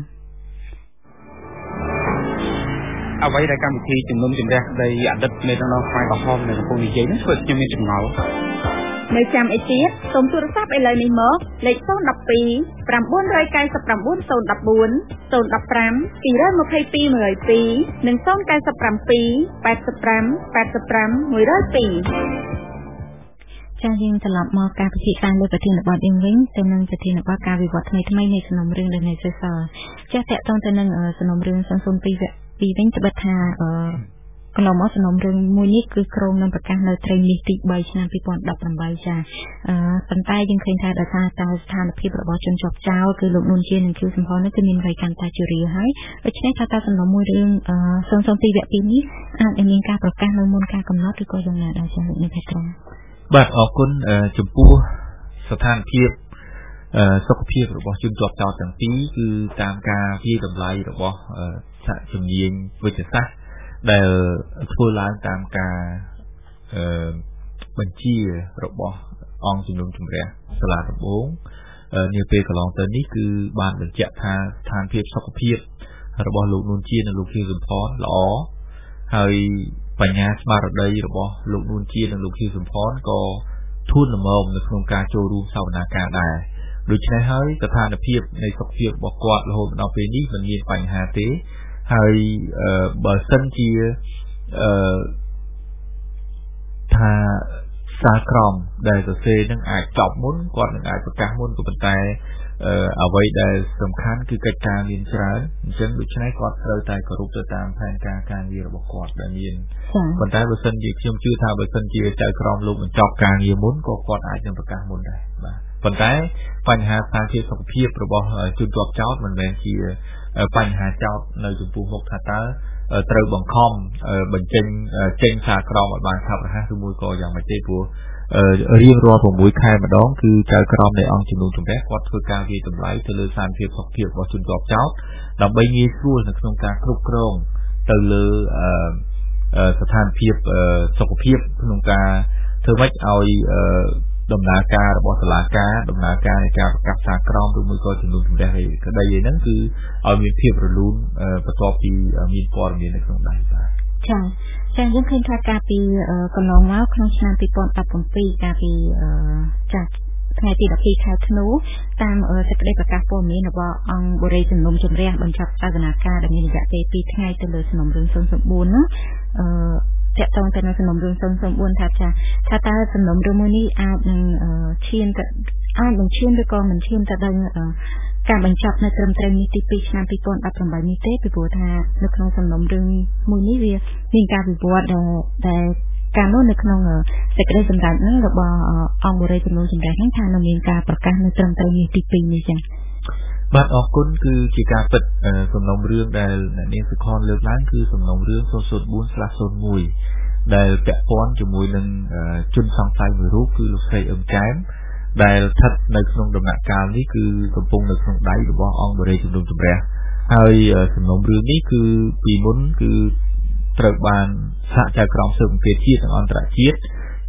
អ្វីដែលកម្មវិធីជំនុំជម្រះក្តីអតីតនៃដំណើរខ្មែរក្រហមនៅកំពង់និយាយនេះធ្វើខ្ញុំមានចម្ងល់នៅចាំអីទៀតសូមទូរស័ព្ទឥឡូវនេះមកលេខศูนย์ หนึ่ง สอง 999 ศูนย์ หนึ่ง ห้า ศูนย์ ศูนย์ หนึ่ง ห้า ศูนย์ หนึ่ง ห้า 2 2 5 2 2 1 0 9 និង ศูนย์ เก้า เจ็ด แปด แปด ห้า แปด ห้า หนึ่ง ศูนย์ two ចាយើងត្រឡប់មកការពិភាក្សាលើប្រធានបទយើងវិញទៅនឹងប្រធានបទការវិវត្តថ្មីថ្មីនៃសំណុំរឿងដែលនៅសេសសល់ចាតកតងទៅនឹងសំណុំរឿងศูนย์ ศูนย์ ពីរ ពីរវិញត្បិតថាអឺកន្លងមកសំណុំរឿងមួយនេះគឺក្រុមនឹងប្រកាសនៅត្រីមាសទី3ឆ្នាំពីរពាន់ដប់ប្រាំបីចាអឺប៉ុន្តែយើងឃើញថាដោយសារតែស្ថានភាពរបស់ជនជាប់ចោលគឺលោកនួនជានិងឃីវសំផននេះគឺមានវ័យកាន់តែជរាហើយដូច្នេះថាតើសំណុំមួយរឿងអឺศูนย์ ศูนย์ ពីរ វគ្គពីរនេះអាចនឹងមានការប្រកាសនៅមុនការកំណត់ឬក៏យ៉ាងណាដែរចាលោកនេះភក្ត្រាបាទអរគុណចំពោះស្ថានភាពសុខភាពរបស់ជនជាប់ចោតទាំងពីរគឺតាមការវិតម្លៃរបស់សហជំនាញវិទ្យាសាស្ត្រដែលធ្វើឡើងតាមការបញ្ជារបស់អង្គជំនុំជម្រះសាលាដំបងនាពេលកន្លងទៅនេះគឺបានបញ្ជាក់ថាស្ថានភាពសុខភាពរបស់លោកនួនជានិងលោកខៀវសំផនល្អហើយបញ្ញាស្មារតីរបស់លោកនួនជានិងលោកខៀវសំផនក៏ធូរល្មមនៅក្នុងការចូលរួមសវនាការដែរដូច្នេះហើយស្ថានភាពនៃសុខភាពរបស់គាត់រហូតដល់ពេលនេះមិនមានបញ្ហាទេហើយបើសិនជាអឺថាសារក្រមដែលសរសេរនឹងអាចចប់មុនគាត់នឹងអាចប្រកាសមុនក៏ប៉ុន្តែអ្វីដែលសំខាន់គឺកិច្ចការមានច្រើនអញ្ចឹងដូច្នេះគាត់ត្រូវតែគោរពទៅតាមផែនការការងាររបស់គាត់ដែលមានប៉ុន្តែបើសិនជាខ្ញុំជឿថាបើសិនជាចៅក្រមលោកបញ្ចប់ការងារមុនក៏គាត់អាចនឹងប្រកាសមុនដែរបាទប៉ុន្តែបញ្ហាស្ថានភាពសុខភាពរបស់ជនជាប់ចោតមិនមែនជាបញ្ហាចោតនៅចំពោះមុខថាតើត្រូវបង្ខំបញ្ចេញចេញសារក្រមឲ្យបានឆាប់រហ័សឬមួយក៏យ៉ាងម៉េចទេព្រោះរៀងរាល់៦ខែម្ដងគឺចៅក្រមនៃអង្គជំនុំជម្រះគាត់ធ្វើការវិតម្លៃទៅលើស្ថានភាពសុខភាពរបស់ជនជាប់ចោតដើម្បីងាយស្រួលនៅក្នុងការគ្រប់គ្រងទៅលើស្ថានភាពសុខភាពក្នុងការធ្វើម៉េចឲ្យដំណើរការរបស់តុលាការដំណើរការនៃការប្រកាសសារក្រមឬមួយក៏ជំនុំជម្រះក្តីហ្នឹងគឺឲ្យមានភាពរលូនបន្ទាប់ពីមានព័ត៌មាននៅក្នុងដៃបាទចា៎ចា៎យើងឃើញថាការពីកន្លងមកក្នុងឆ្នាំពីរពាន់ដប់ប្រាំពីរការពីចា៎ថ្ងៃទីដប់ពីរខែធ្នូតាមសេចក្តីប្រកាសព័ត៌មានរបស់អង្គបរិយាជំនុំជម្រះបញ្ចប់សវនាការដែលមានរយៈពេលពីរថ្ងៃទៅលើសំណុំរឿងศูนย์ ศูนย์ bốnនោះអឺតកតងទៅនឹងសំណុំរឿងศูนย์ ศูนย์ bốnថាចាថាតើសំណុំរឿងមួយនេះអាចនឹងឈានទៅអាចនឹងឈានឬក៏មិនឈានទៅដល់ការបញ្ចប់នៅត្រឹមត្រូវនេះទីពីរឆ្នាំពីរពាន់ដប់ប្រាំបីនេះទេពីព្រោះថានៅក្នុងសំណុំរឿងមួយនេះវាមានការវិវត្តដែលដែលការនោះនៅក្នុងសេចក្តីសម្រេចនឹងរបស់អង្គបរិយាជំនុំជម្រះហ្នឹងថានឹងមានការប្រកាសនៅត្រឹមត្រូវនេះទីពីរនេះចឹងបាទអរគុណគឺជាការពិតសំណុំរឿងដែលអ្នកនាងសុខនលើកឡើងគឺសំណុំរឿងศูนย์ ศูนย์ bốn ศูนย์ oneដែលពាក់ព័ន្ធជាមួយនឹងជនសង្ស័យមួយរូបគឺលោកស្រីអឹមចែមដែលស្ថិតនៅក្នុងដំណាក់កាលនេះគឺកំពុងនៅក្នុងដៃរបស់អង្គបរិយាជំនុំជម្រះហើយសំណុំរឿងនេះគឺពីមុនគឺត្រូវបានសហចៅក្រមស៊ើបអង្កេតជាតិនិងអន្តរជាតិ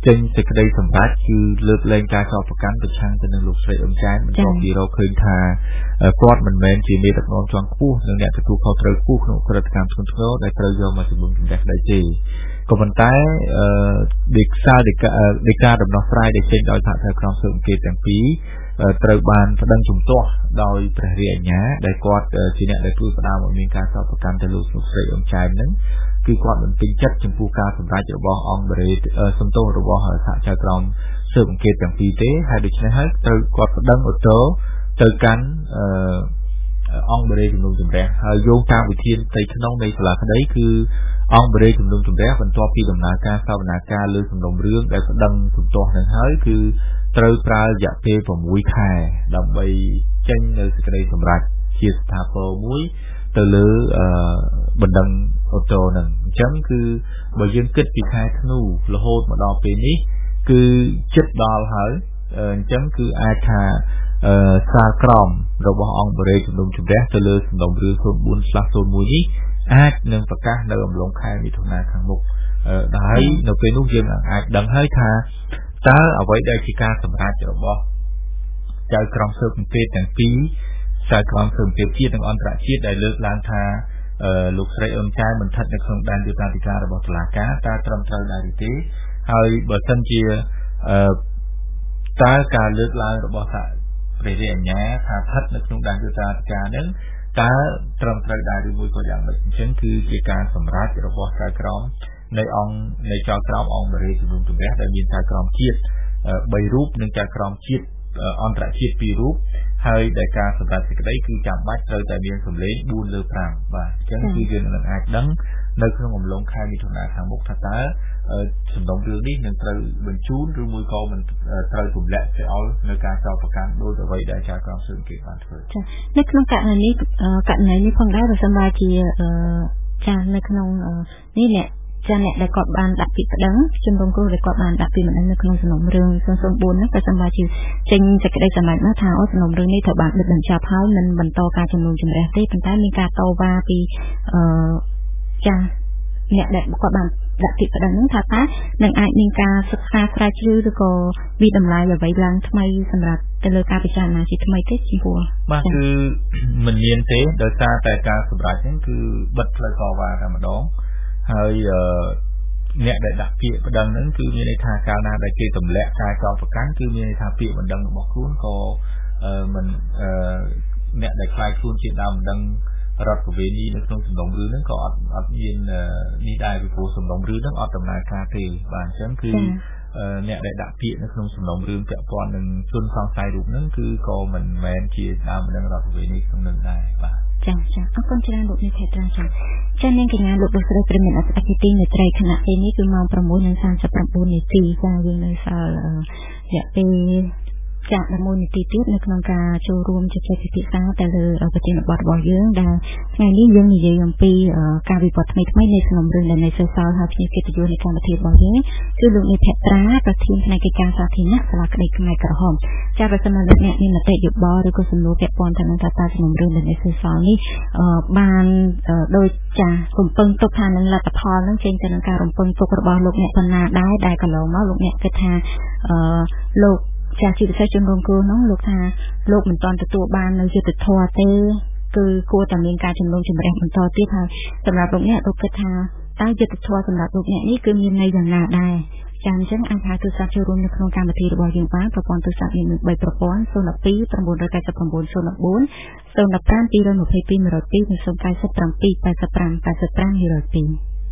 ចេញសេចក្តីសម្រេចគឺលើកលែងការចោទប្រកាន់ប្រឆាំងទៅនឹងលោកស្រីអ៊ឹមចែនបន្ទាប់ពីរកឃើញថាគាត់មិនមែនជាមេដឹកនាំជាន់ខ្ពស់និងអ្នកទទួលខុសត្រូវខ្ពស់ក្នុងក្រឹតកម្មធ្ងន់ធ្ងរដែលត្រូវយកមកជំនុំជម្រះក្តីទេក៏ប៉ុន្តែដេកាដេកាដេកាដំណោះស្រាយដែលចេញដោយសហការក្រុមស៊ើបអង្កេតទាំងពីរត្រូវបានប្តឹងជំទាស់ដោយព្រះរាជអាជ្ញាដែលគាត់ជាអ្នកដែលជួយផ្ដើមឲ្យមានការចោទប្រកាន់ទៅលោកស្រីអ៊ឹមចែនហ្នឹងគឺគាត់មិនពេញចិត្តចំពោះការសម្រេចរបស់អង្គបរិយាសំទោសរបស់សហការក្រុមស៊ើបអង្កេតទាំងពីរទេហើយដូច្នេះហើយត្រូវគាត់ប្តឹងឧទ្ធរទៅកាន់អង្គបរិយាជំនុំជម្រះហើយយោងតាមវិធានផ្ទៃក្នុងនៃសាលាក្តីគឺអង្គបរិយាជំនុំជម្រះបន្ទាប់ពីដំណើរការសវនាការលើសំណុំរឿងដែលប្តឹងជំទាស់នឹងហើយគឺត្រូវប្រើរយៈពេល6ខែដើម្បីចេញនៅសេចក្តីសម្រេចជាស្ថាពរមួយទៅលើបណ្ដឹងឧទ្ធរនឹងអញ្ចឹងគឺបើយើងគិតពីខែធ្នូរហូតមកដល់ពេលនេះគឺជិតដល់ហើយអញ្ចឹងគឺអាចថាសាលក្រមរបស់អង្គបរិយាជំនុំជម្រះទៅលើសំណុំរឿង ศูนย์ ស្លាស ศูนย์ មួយ នេះអាចនឹងប្រកាសនៅអំឡុងខែមិថុនាខាងមុខហើយនៅពេលនោះយើងអាចដឹងហើយថាតើអ្វីដែលជាការសម្រេចរបស់ចៅក្រមស៊ើបអង្កេតទាំងពីរចៅក្រមស៊ើបអង្កេតជាតិនិងអន្តរជាតិដែលលើកឡើងថាលោកស្រីអ៊ឹមចែនមិនស្ថិតនៅក្នុងដែនយុត្តិធម៌របស់តុលាការតើត្រឹមត្រូវដែរឬទេហើយបើសិនជាតើការលើកឡើងរបស់សហព្រះរាជអាជ្ញាថាស្ថិតនៅក្នុងដែនយុត្តិធម៌ហ្នឹងតើត្រឹមត្រូវដែរឬមួយក៏យ៉ាងម៉េចអញ្ចឹងគឺជាការសម្រេចរបស់ចៅក្រមនៃអង្គនៃចៅក្រមអង្គបរិយាជំនុំជម្រះដែលមានចៅក្រមជាតិបីរូបនិងចៅក្រមជាតិអន្តរជាតិពីររូបហើយដែលការសម្រេចសេចក្តីគឺចាំបាច់ត្រូវតែមានសម្លេងបួនលើប្រាំបាទអញ្ចឹងគឺយើងនឹងអាចដឹងនៅក្នុងអំឡុងខែមិថុនាខាងមុខថាតើសំណុំរឿងនេះនឹងត្រូវបញ្ជូនឬមួយក៏មិនត្រូវទម្លាក់ទៅឲ្យនៅការចោទប្រកាន់ដោយអ្វីដែលចៅក្រមស៊ើបអង្កេតបានធ្វើចានៅក្នុងករណីនេះករណីនេះផងដែរបើសិនបើជាចានៅក្នុងនេះអ្នកចាអ្នកដែលគាត់បានដាក់ពាក្យប្តឹងជំនុំគ្រោះដែលគាត់បានដាក់ពាក្យប្តឹងនៅក្នុងសំណុំរឿង ศูนย์ ศูนย์ បួន ហ្នឹងក៏សម្រាប់ជាចេញសេចក្តីសម្រេចមកថាអូសំណុំរឿងនេះត្រូវបានបិទបញ្ចប់ហើយមិនបន្តការជំនុំជម្រះទេប៉ុន្តែមានការតវ៉ាពីអឺចាអ្នកដែលគាត់បានដាក់ពាក្យប្តឹងហ្នឹងថាតើនឹងអាចមានការសិក្សាស្រាវជ្រាវឬក៏វិតម្លៃអ្វីឡើងថ្មីសម្រាប់ទៅលើការពិចារណាជាថ្មីទេចំពោះបាទគឺមិនមានទេដោយសារតែការសម្រេចហ្នឹងគឺបិទផ្លូវតវ៉ាតែម្ដងហើយអ្នកដែលដាក់ពាក្យប្តឹងហ្នឹងគឺមានន័យថាកាលណាដែលគេទម្លាក់ការចោទប្រកាន់គឺមានន័យថាពាក្យបណ្ដឹងរបស់ខ្លួនក៏មិនអ្នកដែលខ្លាចខ្លួនជាដើមបណ្ដឹងរដ្ឋប្រវេណីនៅក្នុងសំណុំរឿងហ្នឹងក៏អត់អត់មាននេះដែរពីព្រោះសំណុំរឿងហ្នឹងអត់ដំណើរការទេបាទអញ្ចឹងគឺអ្នកដែលដាក់ពាក្យនៅក្នុងសំណុំរឿងពាក់ព័ន្ធនឹងជនសង្ស័យរូបហ្នឹងគឺក៏មិនមែនជាដើមបណ្ដឹងរដ្ឋប្រវេណីក្នុងនឹងដែរបាទចាចាអរគុណច្រើនលោកនេះខេត្រាចាចានាងកញ្ញាលោកលោកស្រីប្រិមត្តអស្ចារ្យទីមេត្រីខណៈពេលនេះគឺម៉ោង ប្រាំមួយ សាមសិបប្រាំបួន នាទីចាយើងនៅសល់រយៈពេលចាមួយនាទីទៀតនៅក្នុងការចូលរួមជជែកពិភាក្សាទៅលើប្រធានបទរបស់យើងដែលថ្ងៃនេះយើងនិយាយអំពីការវិវត្តថ្មីថ្មីនៃសំណុំរឿងដែលនៅសេសសល់ហើយជាកិត្តិយសនៃកម្មវិធីរបស់យើងគឺលោកនេះភក្ត្រាប្រធានផ្នែកកិច្ចការសាធារណៈសាលាក្តីខ្មែរក្រហមចាបើសិនមកលោកអ្នកមានមតិយោបល់ឬក៏សំណួរពាក់ព័ន្ធទៅនឹងការតាសំណុំរឿងដែលនៅសេសសល់នេះបានដោយចារំពឹងទុកថានឹងលទ្ធផលនឹងចេញទៅនឹងការរំពឹងទុករបស់លោកអ្នកបណ្ណាដែរដែលកន្លងមកលោកអ្នកគិតថាលោកចាជាពិសេសជនរងគ្រោះនោះលោកថាលោកមិនទាន់ទទួលបាននៅយុត្តិធម៌ទេគឺគួរតែមានការជំនុំជម្រះបន្តទៀតហើយសម្រាប់លោកអ្នកលោកគិតថាតើយុត្តិធម៌សម្រាប់លោកអ្នកនេះគឺមានន័យយ៉ាងណាដែរចាអញ្ចឹងអាចហៅទូរស័ព្ទចូលរួមនៅក្នុងកម្មវិធីរបស់យើងបានប្រព័ន្ធទូរស័ព្ទមានបីប្រព័ន្ធ ศูนย์ ពីរ ប្រាំបួនរយកាយសិបប្រាំបួន ศูนย์ បួន ศูนย์ ប្រាំ ពីររយម្ភៃពីរ មួយរយពីរ និង ศูนย์ เก้า เจ็ด แปด แปด ห้า แปด ห้า หนึ่ง ศูนย์ ពីរ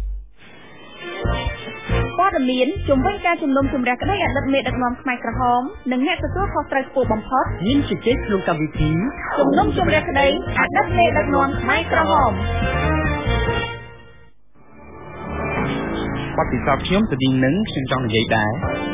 ព័ត៌មានជំវិញការជំនុំជម្រះក្តីអតីតមេដឹកនាំខ្មែរក្រហមនិងអ្នកទទួលខុសត្រូវខ្ពស់បំផុតមានជជែកក្នុងកម្មវិធីជំនុំជម្រះក្តីអតីតមេដឹកនាំខ្មែរក្រហមបទពិសោធន៍ខ្ញុំទៅវិញនឹងខ្ញុំចង់និយាយដែរ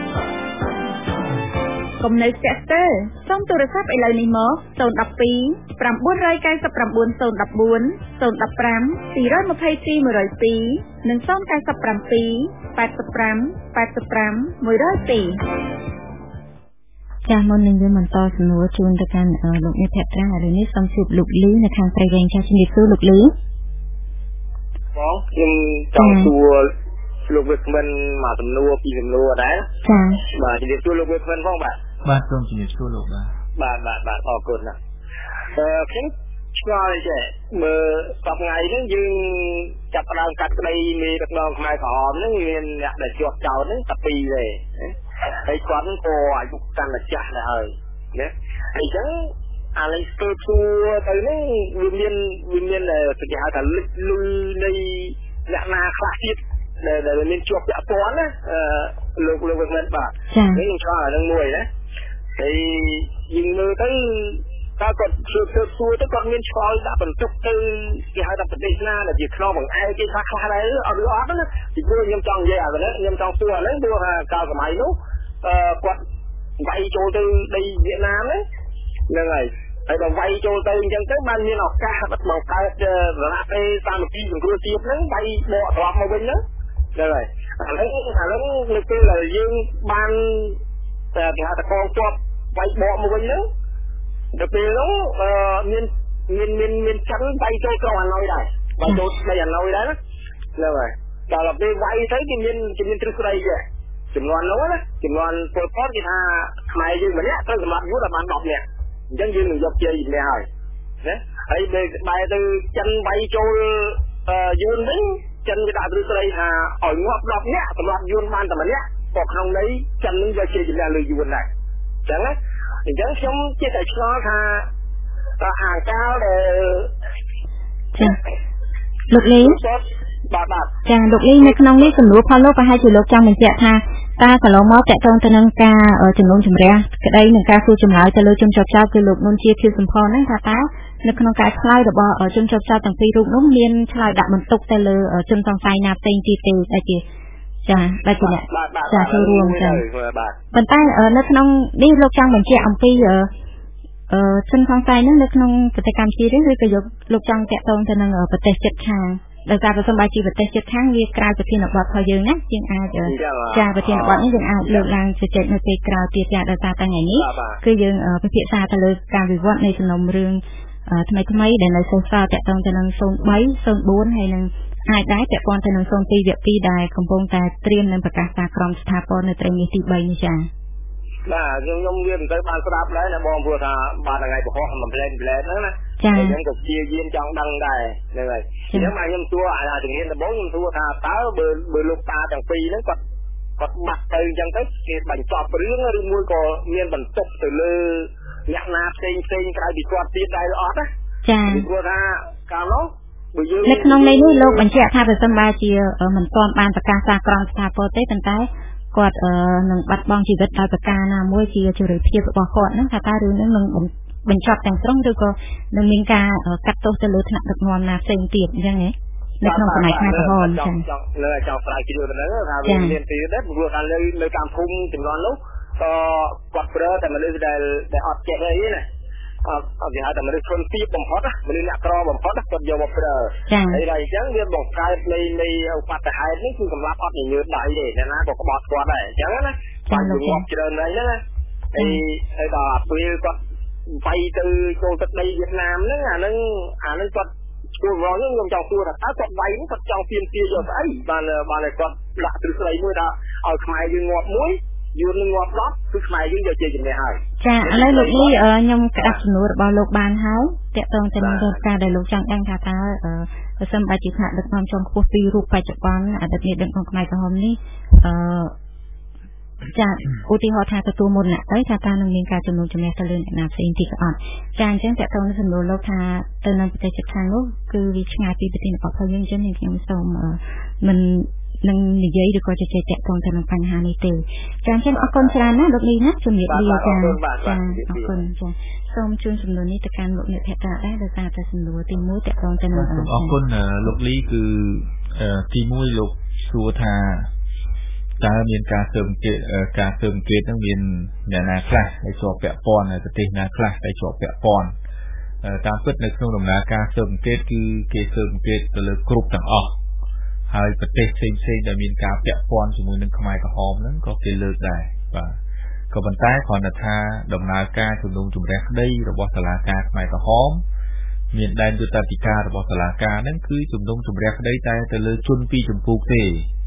កុំនៅស្ទាក់ស្ទើរសូមទូរស័ព្ទឥឡូវនេះមក ศูนย์ หนึ่ง ពីរ ប្រាំបួនរយកាយសិបប្រាំបួន ศูนย์ หนึ่ง បួន ศูนย์ หนึ่ง ប្រាំ ពីររយម្ភៃពីរ មួយរយពីរ និង ศูนย์ เก้า เจ็ด แปด แปด ห้า แปด ห้า មួយរយពីរចាមុននឹងយើងបន្តសំណួរជូនទៅកាន់លោកនេះភក្ត្រាឬនេះសូមជួបលោកលីនៅខាងព្រៃវែងចាជំរាបសួរលោកលីបងខ្ញុំចង់សួរលោកវិក្មិនមកសំណួរពីសំណួរដែរចាបាទជំរាបសួរលោកវិក្មិនផងបាទបាទសូមជំរាបសួរលោកបាទបាទបាទបាទអរគុណណាស់អឺខ្ញុំឆ្ងល់ចេះមើលសប្តាហ៍ថ្ងៃហ្នឹងយើងចាប់ផ្ដើមកាត់ក្តីមេដឹកនាំខ្មែរក្រហមហ្នឹងមានអ្នកដែលជាប់ចោតហ្នឹងតែពីរទេហើយគាត់ហ្នឹងក៏អាយុកាន់តែចាស់ដែរហើយណាអញ្ចឹងអាឡៃស្ទើសួរទៅហ្នឹងវាមានវាមានគេហៅថាលិចលុយនៃអ្នកណាខ្លះទៀតដែលមានជាប់ពាក់ព័ន្ធណាអឺលោកលោកវិក្មិនបាទនេះខ្ញុំឆ្លងអានឹងមួយណាហើយយើងមើលទៅតើគាត់ជឿជឿសួរទៅគាត់មានឆ្លើយដាក់បន្ទុកទៅគេហៅថាប្រទេសណាដែលជាខ្នងបង្អែកគេខ្លះខ្លះដែរអត់ឬអត់ណាពីព្រោះខ្ញុំចង់និយាយអាហ្នឹងខ្ញុំចង់សួរអាហ្នឹងព្រោះថាកាលសម័យនោះអឺគាត់វាយចូលទៅដីវៀតណាមហ្នឹងហើយហើយដល់វាយចូលទៅអញ្ចឹងទៅបានមានឱកាសបង្កើតរណបេសាមគ្គីសង្គ្រោះជាតិហ្នឹងវាយបកត្រប់មកវិញហ្នឹងហ្នឹងហើយឥឡូវឥឡូវនៅពេលដែលយើងបានតែគេហៅថាកងទ័ពវាយបកមកវិញហ្នឹងដល់ពេលនោះមានមានមានមានចិនវាយចូលក្រុងហាណូយដែរវាយចូលដីហាណូយដែរណាហ្នឹងហើយដល់ពេលវាយទៅគេមានគេមានទ្រឹស្ដីចេះចំនួននោះណាចំនួនពលពតគេថាខ្មែរយើងម្នាក់ត្រូវសម្រាប់យួនតែបានដប់នាក់អញ្ចឹងយើងនឹងយកជ័យម្នាក់ហើយណាហើយបែរទៅចិនវាយចូលយួនវិញចិនគេដាក់ទ្រឹស្ដីថាឲ្យងាប់ដប់នាក់សម្រាប់យួនបានតែម្នាក់ក៏ក្នុងន័យចិននឹងយកជ័យម្នាក់លើយួនដែរអញ្ចឹងណាអញ្ចឹងខ្ញុំជាតែឆ្លងថាតើអាកាលដែលចាលោកលីបាទបាទចាលោកលីនៅក្នុងនេះសំណួរផលលោកប្រហែលជាលោកចង់បញ្ជាក់ថាតើកន្លងមកតកតងទៅនឹងការជំនុំជម្រះក្តីនឹងការសួរចម្លើយទៅលើជនជាប់ចោតគឺលោកនុនជាភីសំផនហ្នឹងថាតើនៅក្នុងការឆ្លើយរបស់ជនជាប់ចោតទាំងពីររូបនោះមានឆ្លើយដាក់បន្ទុកទៅលើជនសង្ស័យណាផ្សេងទៀតទេដែលជាចាដែលជាអ្នកចាចូលរួមចាប៉ុន្តែនៅក្នុងនេះលោកចង់បញ្ជាក់អំពីអឺជនសង្ស័យហ្នឹងនៅក្នុងប្រទេសកម្ពុជាទេឬក៏យកលោកចង់តាក់ទងទៅនឹងប្រទេសជិតខាងដោយសារប្រសិនបើជាប្រទេសជិតខាងវាក្រៅប្រធានបទរបស់យើងណាយើងអាចចាប្រធានបទនេះយើងអាចលើកឡើងជជែកនៅពេលក្រោយទៀតចាដោយសារតែថ្ងៃនេះគឺយើងពិភាក្សាទៅលើការវិវត្តនៃសំណុំរឿងថ្មីថ្មីដែលនៅសេសសល់តាក់ទងទៅនឹងศูนย์បី ศูนย์បួនហើយនឹងអាចដែរពាក់ព័ន្ធទៅនឹងศูนย์ពីរ វគ្គពីរដែលកំពុងតែត្រៀមនឹងប្រកាសការក្រមស្ថាពរនៅត្រីមាសទីបីនេះចា៎បាទខ្ញុំខ្ញុំវាមិនទៅបានស្ដាប់ដែរណាបងព្រោះថាបាទថ្ងៃប្រហោះមិនប្លែនប្លែនហ្នឹងណាខ្ញុំក៏ព្យាយាមចង់ដឹងដែរហ្នឹងហើយអញ្ចឹងមកខ្ញុំសួរអាជំនាញដំបូងខ្ញុំសួរថាតើបើបើលោកតាទាំងពីរហ្នឹងគាត់គាត់បាត់ទៅអញ្ចឹងទៅគេបញ្ចប់រឿងឬមួយក៏មានបន្ទុកទៅលើអ្នកណាផ្សេងផ្សេងក្រៅពីគាត់ទៀតដែរអត់ណាចា៎ព្រោះថាកាលនោះនៅក្នុងន័យនេះលោកបញ្ជាក់ថាប្រសិនបើជាមិនទាន់បានប្រកាសការក្រមស្ថាពរទេប៉ុន្តែគាត់នឹងបាត់បង់ជីវិតដោយប្រការណាមួយជាជម្រើសភាពរបស់គាត់ហ្នឹងថាតើរឿងហ្នឹងនឹងបញ្ចប់ទាំងស្រុងឬក៏នឹងមានការកាត់ទោសទៅលើថ្នាក់ដឹកនាំណាផ្សេងទៀតអញ្ចឹងហ៎នៅក្នុងសម័យខ្មែរក្រហមចឹងចង់លើចង់ស្រាវជ្រាវទៅហ្នឹងថាវាមានទីដែរព្រោះថានៅនៅតាមភូមិចំនួននោះក៏គាត់ប្រើតែមនុស្សដែលដែលអត់ចេះអីណាអត់អត់គេហៅតែមនុស្សជនទាបបំផុតមនុស្សអ្នកក្របំផុតគាត់យកមកប្រើហើយដល់អញ្ចឹងវាបង្កើតនៃនៃឧបទ្ទហេតុនេះគឺសម្រាប់អត់ញញើតដៃទេអ្នកណាក៏ក្បត់គាត់ដែរអញ្ចឹងណាបាច់ងាប់ច្រើនហើយហ្នឹងណាហើយហើយដល់ពេលគាត់វាយទៅចូលទឹកដីវៀតណាមហ្នឹងអាហ្នឹងអាហ្នឹងគាត់ជួបរងខ្ញុំចង់សួរថាតើគាត់វាយហ្នឹងគាត់ចង់ទាមទារយកស្អីបានបានតែគាត់ដាក់ទ្រឹស្ដីមួយថាឲ្យខ្មែរយើងងាប់មួយយួននឹងងាប់ដប់គឺខ្មែរយើងយកជាជំនះហើយចាឥឡូវលោកនេះខ្ញុំក្តាប់សំណួររបស់លោកបានហើយតកតងទៅនឹងរឿងការដែលលោកចង់ដឹងថាតើប្រសិនបើជាថ្នាក់ដឹកនាំជាន់ខ្ពស់ពីររូបបច្ចុប្បន្នអតីតនាយកដឹកនាំខ្មែរក្រហមនេះអឺចាឧទាហរណ៍ថាទទួលមុនណាទៅថាតើនឹងមានការជំនុំជម្រះទៅលើអ្នកណាផ្សេងទៀតក៏អត់ចាអញ្ចឹងតកតងនឹងសំណួរលោកថាទៅនៅប្រទេសជិតខាងនោះគឺវាឆ្ងាយពីប្រទេសរបស់យើងអញ្ចឹងខ្ញុំសូមមិននឹងនិយាយឬក៏ជជែកតាក់ទងទៅនឹងបញ្ហានេះទេចាអញ្ចឹងអរគុណច្រើនណាស់លោកលីណាជំរាបលាចាចាអរគុណចាសូមជូនសំណួរនេះទៅកាន់លោកអ្នកភក្តាដែរដោយសារតែសំណួរទីមួយតាក់ទងទៅនឹងអរគុណលោកលីគឺទីមួយលោកសួរថាតើមានការស៊ើបអង្កេតការស៊ើបអង្កេតហ្នឹងមានអ្នកណាខ្លះដែលជាប់ពាក់ព័ន្ធនៅប្រទេសណាខ្លះដែលជាប់ពាក់ព័ន្ធតាមពិតនៅក្នុងដំណើរការស៊ើបអង្កេតគឺគេស៊ើបអង្កេតទៅលើគ្រប់ទាំងអស់ហើយប្រទេសផ្សេងផ្សេងដែលមានការពាក់ព័ន្ធជាមួយនឹងខ្មែរក្រហមហ្នឹងក៏គេលើកដែរបាទក៏ប៉ុន្តែគ្រាន់តែថាដំណើរការជំនុំជម្រះក្តីរបស់តុលាការខ្មែរក្រហមមានដែនយុត្តិធម៌របស់តុលាការហ្នឹងគឺជំនុំជម្រះក្តីតែទៅលើជនពីរចម្ពោះទេ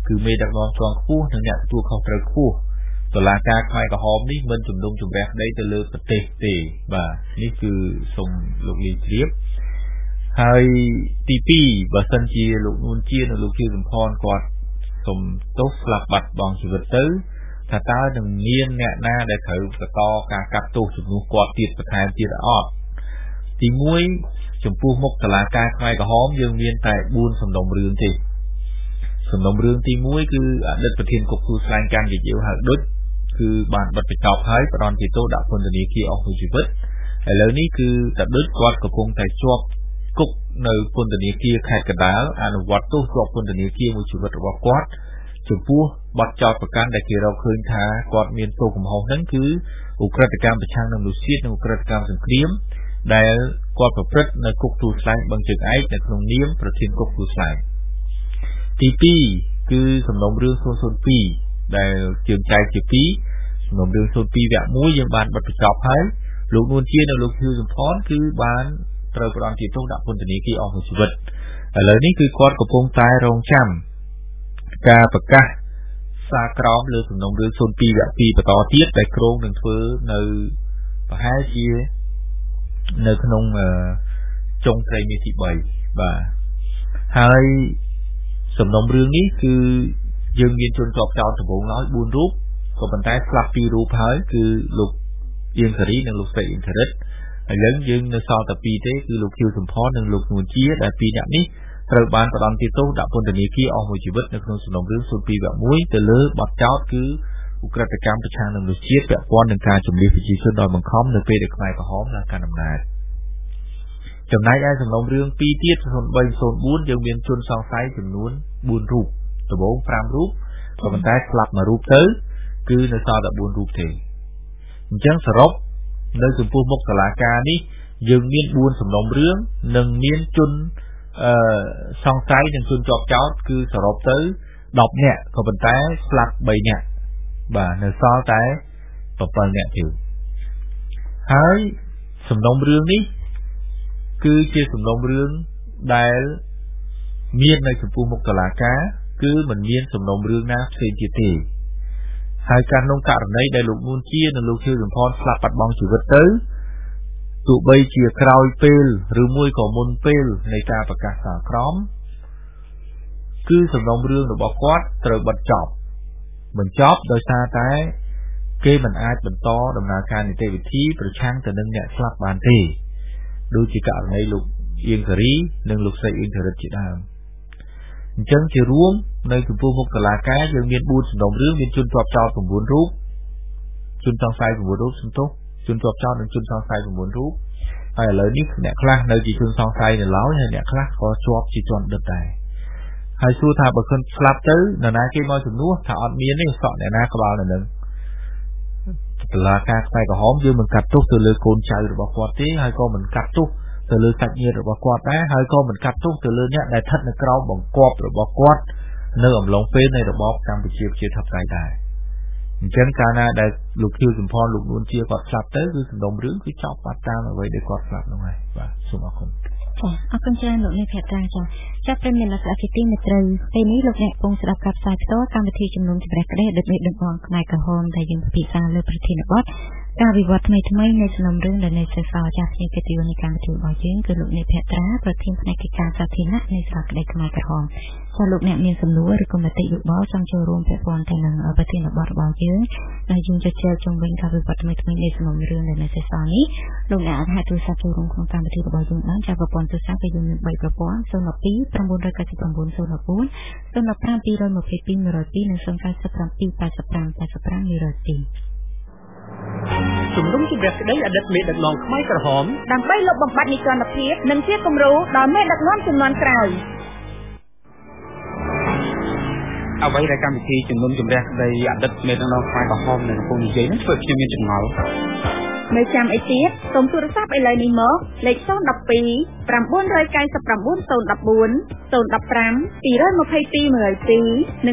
គឺមេដឹកនាំជាន់ខ្ពស់និងអ្នកទទួលខុសត្រូវខ្ពស់តុលាការខ្មែរក្រហមនេះមិនជំនុំជម្រះក្តីទៅលើប្រទេសទេបាទនេះគឺសូមលោកលាជ្រាបហើយទីពីរបើសិនជាលោកនួនជានិងលោកជាសំផនគាត់សូមទោសស្លាប់បាត់បង់ជីវិតទៅថាតើនឹងមានអ្នកណាដែលត្រូវបន្តការកាត់ទោសជំនួសគាត់ទៀតបន្ថែមទៀតអត់ទីមួយចំពោះមុខតុលាការខ្មែរក្រហមយើងមានតែបួនសំណុំរឿងទេសំណុំរឿងទីមួយគឺអតីតប្រធានគុកទួលស្លែងកាន់ជាយាវហៅដុចគឺបានបិទបញ្ចប់ហើយផ្ដន់ទោសដាក់ពន្ធនាគារអស់មួយជីវិតឥឡូវនេះគឺតដុចគាត់កំពុងតែជាប់គុកនៅពន្ធនាគារខេត្តកណ្ដាលអនុវត្តទោសជាប់ពន្ធនាគារមួយជីវិតរបស់គាត់ចំពោះបទចោទប្រកាន់ដែលគេរកឃើញថាគាត់មានទោសកំហុសហ្នឹងគឺឧក្រិដ្ឋកម្មប្រឆាំងនឹងមនុស្សជាតិនិងឧក្រិដ្ឋកម្មសង្គ្រាមដែលគាត់ប្រព្រឹត្តនៅគុកទួលស្លែងបឹងជើងឯកនៅក្នុងនាមប្រធានគុកទួលស្លែងទីពីរគឺសំណុំរឿងศูนย์ศูนย์ពីរដែលជើងចែកជាពីរសំណុំរឿងศูนย์ពីរវគ្គមួយយើងបានបិទបញ្ចប់ហើយលោកនួនជានិងលោកហ៊ីវសំផនគឺបានត្រូវផ្ដន្ទាទោសដាក់ពន្ធនាគារអស់មួយជីវិតឥឡូវនេះគឺគាត់កំពុងតែរងចាំការប្រកាសសារក្រមលើសំណុំរឿងศูนย์ពីរវគ្គពីរបន្តទៀតដែលក្រុងនឹងធ្វើនៅប្រហែលជានៅក្នុងចុងត្រីមាសទីបីបាទហើយសំណុំរឿងនេះគឺយើងមានជនជាប់ចោទដំបូងឡើយបួនរូបក៏ប៉ុន្តែស្លាប់ពីររូបហើយគឺលោកអៀងសារីនិងលោកស្រីអ៊ីនធរិតឥឡូវយើងនៅសល់តែពីរទេគឺលោកហ៊ីវសំផននិងលោកនួនជាដែលពីរនាក់នេះត្រូវបានផ្ដន្ទាទោសដាក់ពន្ធនាគារអស់មួយជីវិតនៅក្នុងសំណុំរឿងศูนย์ពីរវគ្គមួយទៅលើបទចោទគឺឧក្រិដ្ឋកម្មប្រឆាំងនឹងមនុស្សជាតិពាក់ព័ន្ធនឹងការជំនះប្រជាជនដោយបង្ខំនៅពេលដែលខ្មែរក្រហមឡើងកាន់អំណាចចំណែកឯសំណុំរឿងពីរទៀតศูนย์បីศูนย์បួនយើងមានជនសង្ស័យចំនួនបួនរូបដំបូងប្រាំរូបក៏ប៉ុន្តែស្លាប់មួយរូបទៅគឺនៅសល់តែបួនរូបទេអញ្ចឹងសរុបនៅចំពោះមុខតុលាការនេះយើងមានបួនសំណុំរឿងនិងមានជនអឺសង្ស័យនិងជនជាប់ចោទគឺសរុបទៅដប់នាក់ក៏ប៉ុន្តែស្លាប់បីនាក់បាទនៅសល់តែbảyនាក់ទៀតហើយសំណុំរឿងនេះគឺជាសំណុំរឿងដែលមាននៅចំពោះមុខតុលាការគឺមិនមានសំណុំរឿងណាផ្សេងទៀតទេហើយការក្នុងករណីដែលលោកនួនជានិងលោកហ៊ីវសំផនស្លាប់បាត់បង់ជីវិតទៅទោះបីជាក្រោយពេលឬមួយក៏មុនពេលនៃការប្រកាសសារក្រមគឺសំណុំរឿងរបស់គាត់ត្រូវបិទចប់បញ្ចប់ដោយសារតែគេមិនអាចបន្តដំណើរការនីតិវិធីប្រឆាំងទៅនឹងអ្នកស្លាប់បានទេដូចជាករណីលោកអៀងសារីនិងលោកស្រីអ៊ីនធរិតជាដើមអញ្ចឹងជារួមនៅចំពោះមុខតុលាការយើងមានបួនសំណុំរឿងមានជនជាប់ចោទ៩រូបជនសង្ស័យ៩រូបសំទោសជនជាប់ចោទនិងជនសង្ស័យ៩រូបហើយឥឡូវនេះអ្នកខ្លះនៅជាជនសង្ស័យនៅឡើយហើយអ្នកខ្លះក៏ជាប់ជាជនដិតដែរហើយសួរថាបើខ្លួនស្លាប់ទៅនរណាគេមកជំនួសថាអត់មានទេសក់អ្នកណាក្បាលនៅនឹងតុលាការខ្មែរក្រហមយើងមិនកាត់ទោសទៅលើកូនចៅរបស់គាត់ទេហើយក៏មិនកាត់ទោសទៅលើសាច់ញាតិរបស់គាត់ដែរហើយក៏មិនកាត់ទោសទៅលើអ្នកដែលស្ថិតនៅក្រោមបង្គាប់របស់គាត់នៅអំឡុងពេលនៃរបបកម្ពុជាប្រជាធិបតេយ្យដែរអញ្ចឹងកាលណាដែលលោកហ៊ីវសំផនលោកនួនជាគាត់ស្លាប់ទៅគឺសំណុំរឿងគឺចប់បាត់តាមអ្វីដែលគាត់ស្លាប់នោះហើយបាទសូមអរគុណចាអរគុណច្រើនលោកអ្នកភក្តាចាចាប់ប្រិមត្តអ្នកស្ដាប់ទីមេត្រីពេលនេះលោកអ្នកកំពុងស្ដាប់ការផ្សាយផ្ទាល់កម្មវិធីជំនុំជម្រះក្តីដឹកមេដឹកនាំខ្មែរក្រហមដែលយើងពិភាក្សាលើប្រធានបទការវិវត្តថ្មីថ្មីនៃសំណុំរឿងដែលនៅសេសសល់ចាស់គ្នាកិត្តិយសនៃកម្មវិធីរបស់យើងគឺលោកអ្នកភក្តាប្រធានផ្នែកកិច្ចការសាធារណៈនៃស្រាក្តីខ្មែរក្រហមចាលោកអ្នកមានសំណួរឬក៏មតិយោបល់ចង់ចូលរួមពាក់ព័ន្ធទៅនឹងប្រធានបទរបស់យើងដែលយើងជជែកជុំវិញការវិវត្តថ្មីថ្មីនៃសំណុំរឿងដែលនៅសេសសល់នេះលោកអ្នកអាចហៅទូរស័ព្ទចូលរួមក្នុងកម្មវិធីរបស់យើងបានចាប្រព័ន្ធទូរស័ព្ទគឺយើងមានបីប្រព័ន្ធศูนย์ หนึ่ง ពីរ 999 ศูนย์ หนึ่ง ห้า ศูนย์ หนึ่ง ពីរ ยี่สิบสอง หนึ่ง ห้า ยี่สิบห้า หนึ่ง ศูนย์ เก้า เจ็ด แปด แปด แปด ห้า แปด ห้า หนึ่ง ศูนย์ ពីរជំនុំជម្រះក្តីអតីតមេដឹកនាំខ្មែរក្រហមដើម្បីលុបបំបាត់និទានភាពនិងជាគំរូដល់មេដឹកនាំជំនាន់ក្រោយអ្វីដែលកម្មវិធីជំនុំជម្រះក្តីអតីតមេដឹកនាំខ្មែរក្រហមនៅកំពង់និយាយនឹងធ្វើខ្ញុំមានចម្ងល់នៅចាំអីទៀតសូមទូរស័ព្ទឥឡូវនេះមកលេខศูนย์ หนึ่ง ពីរ 999 ศูนย์ หนึ่ง ห้า ศูนย์ หนึ่ง ពីរ ยี่สิบสอง หนึ่ง ห้า ยี่สิบห้า หนึ่ง ศูนย์ เก้า เจ็ด แปด แปด ห้า หนึ่ง ศูนย์ ពីរ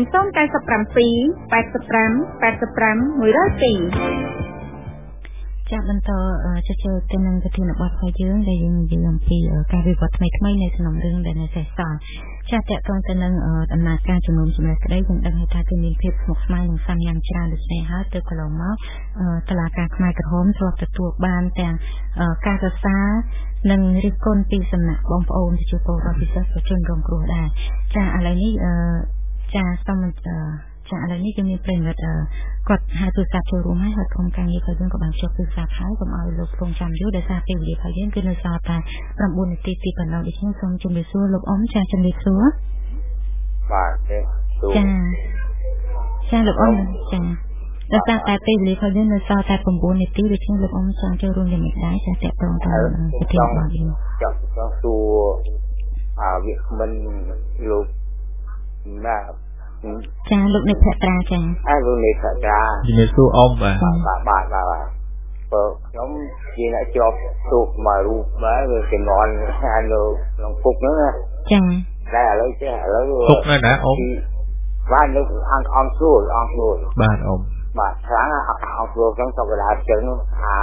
ចាចាបន្តជជែកទៅនឹងប្រធានបទរបស់យើងដែលយើងនិយាយអំពីការវិវត្តថ្មីៗនៃសំណុំរឿងដែលនៅសេសសល់ចាតកតងទៅនឹងដំណើរការជំនុំជម្រះក្តីយើងដឹងថាគឺមានភាពស្មុគស្មាញនិងសាំយ៉ាងច្រើនដូច្នេះហើយទៅកន្លងមកតុលាការខ្មែរក្រហមធ្លាប់ទទួលបានទាំងការសរសើរនិងរិះគន់ពីសំណាក់បងប្អូនប្រជាពលរដ្ឋពិសេសជនរងគ្រោះដែរចាឥឡូវនេះចាសូមចាឥឡូវនេះយើងមានប្រិមិត្តគាត់ហៅទូរស័ព្ទចូលរួមហើយហើយក្រុមការងាររបស់យើងក៏បានជួបទូរស័ព្ទហើយកុំឲ្យលោកព្រមចាំយូរដោយសារពេលវេលារបស់យើងគឺនៅសល់តែ9នាទីទីប៉ុណ្ណោះដូច្នេះសូមជម្រាបសួរលោកអ៊ំចាជម្រាបសួរបាទទេចាចាលោកអ៊ំចាដោយសារតែពេលវេលារបស់យើងនៅសល់តែ9នាទីដូច្នេះលោកអ៊ំចង់ចូលរួមយ៉ាងម៉េចដែរចាតកតងទៅប្រធានរបស់យើងចង់ចង់សួរអាវាគ្មិនលោកណាចាលោកនិភក្ត្រាចាអើលោកនិភក្ត្រាជំរាបសួរអ៊ំបាទបាទបាទបាទបើខ្ញុំជាអ្នកជាប់ទូកមករូបបាទវាចំនួនអាលោកក្នុងគុកហ្នឹងណាចាតែឥឡូវចេះឥឡូវគុកណាណាអ៊ំបាទលោកអង្គអង្គស្រួលអង្គស្រួលបាទអ៊ំបាទខ្លាំងអង្គស្រួលហ្នឹងសប្តាហ៍ចឹងអា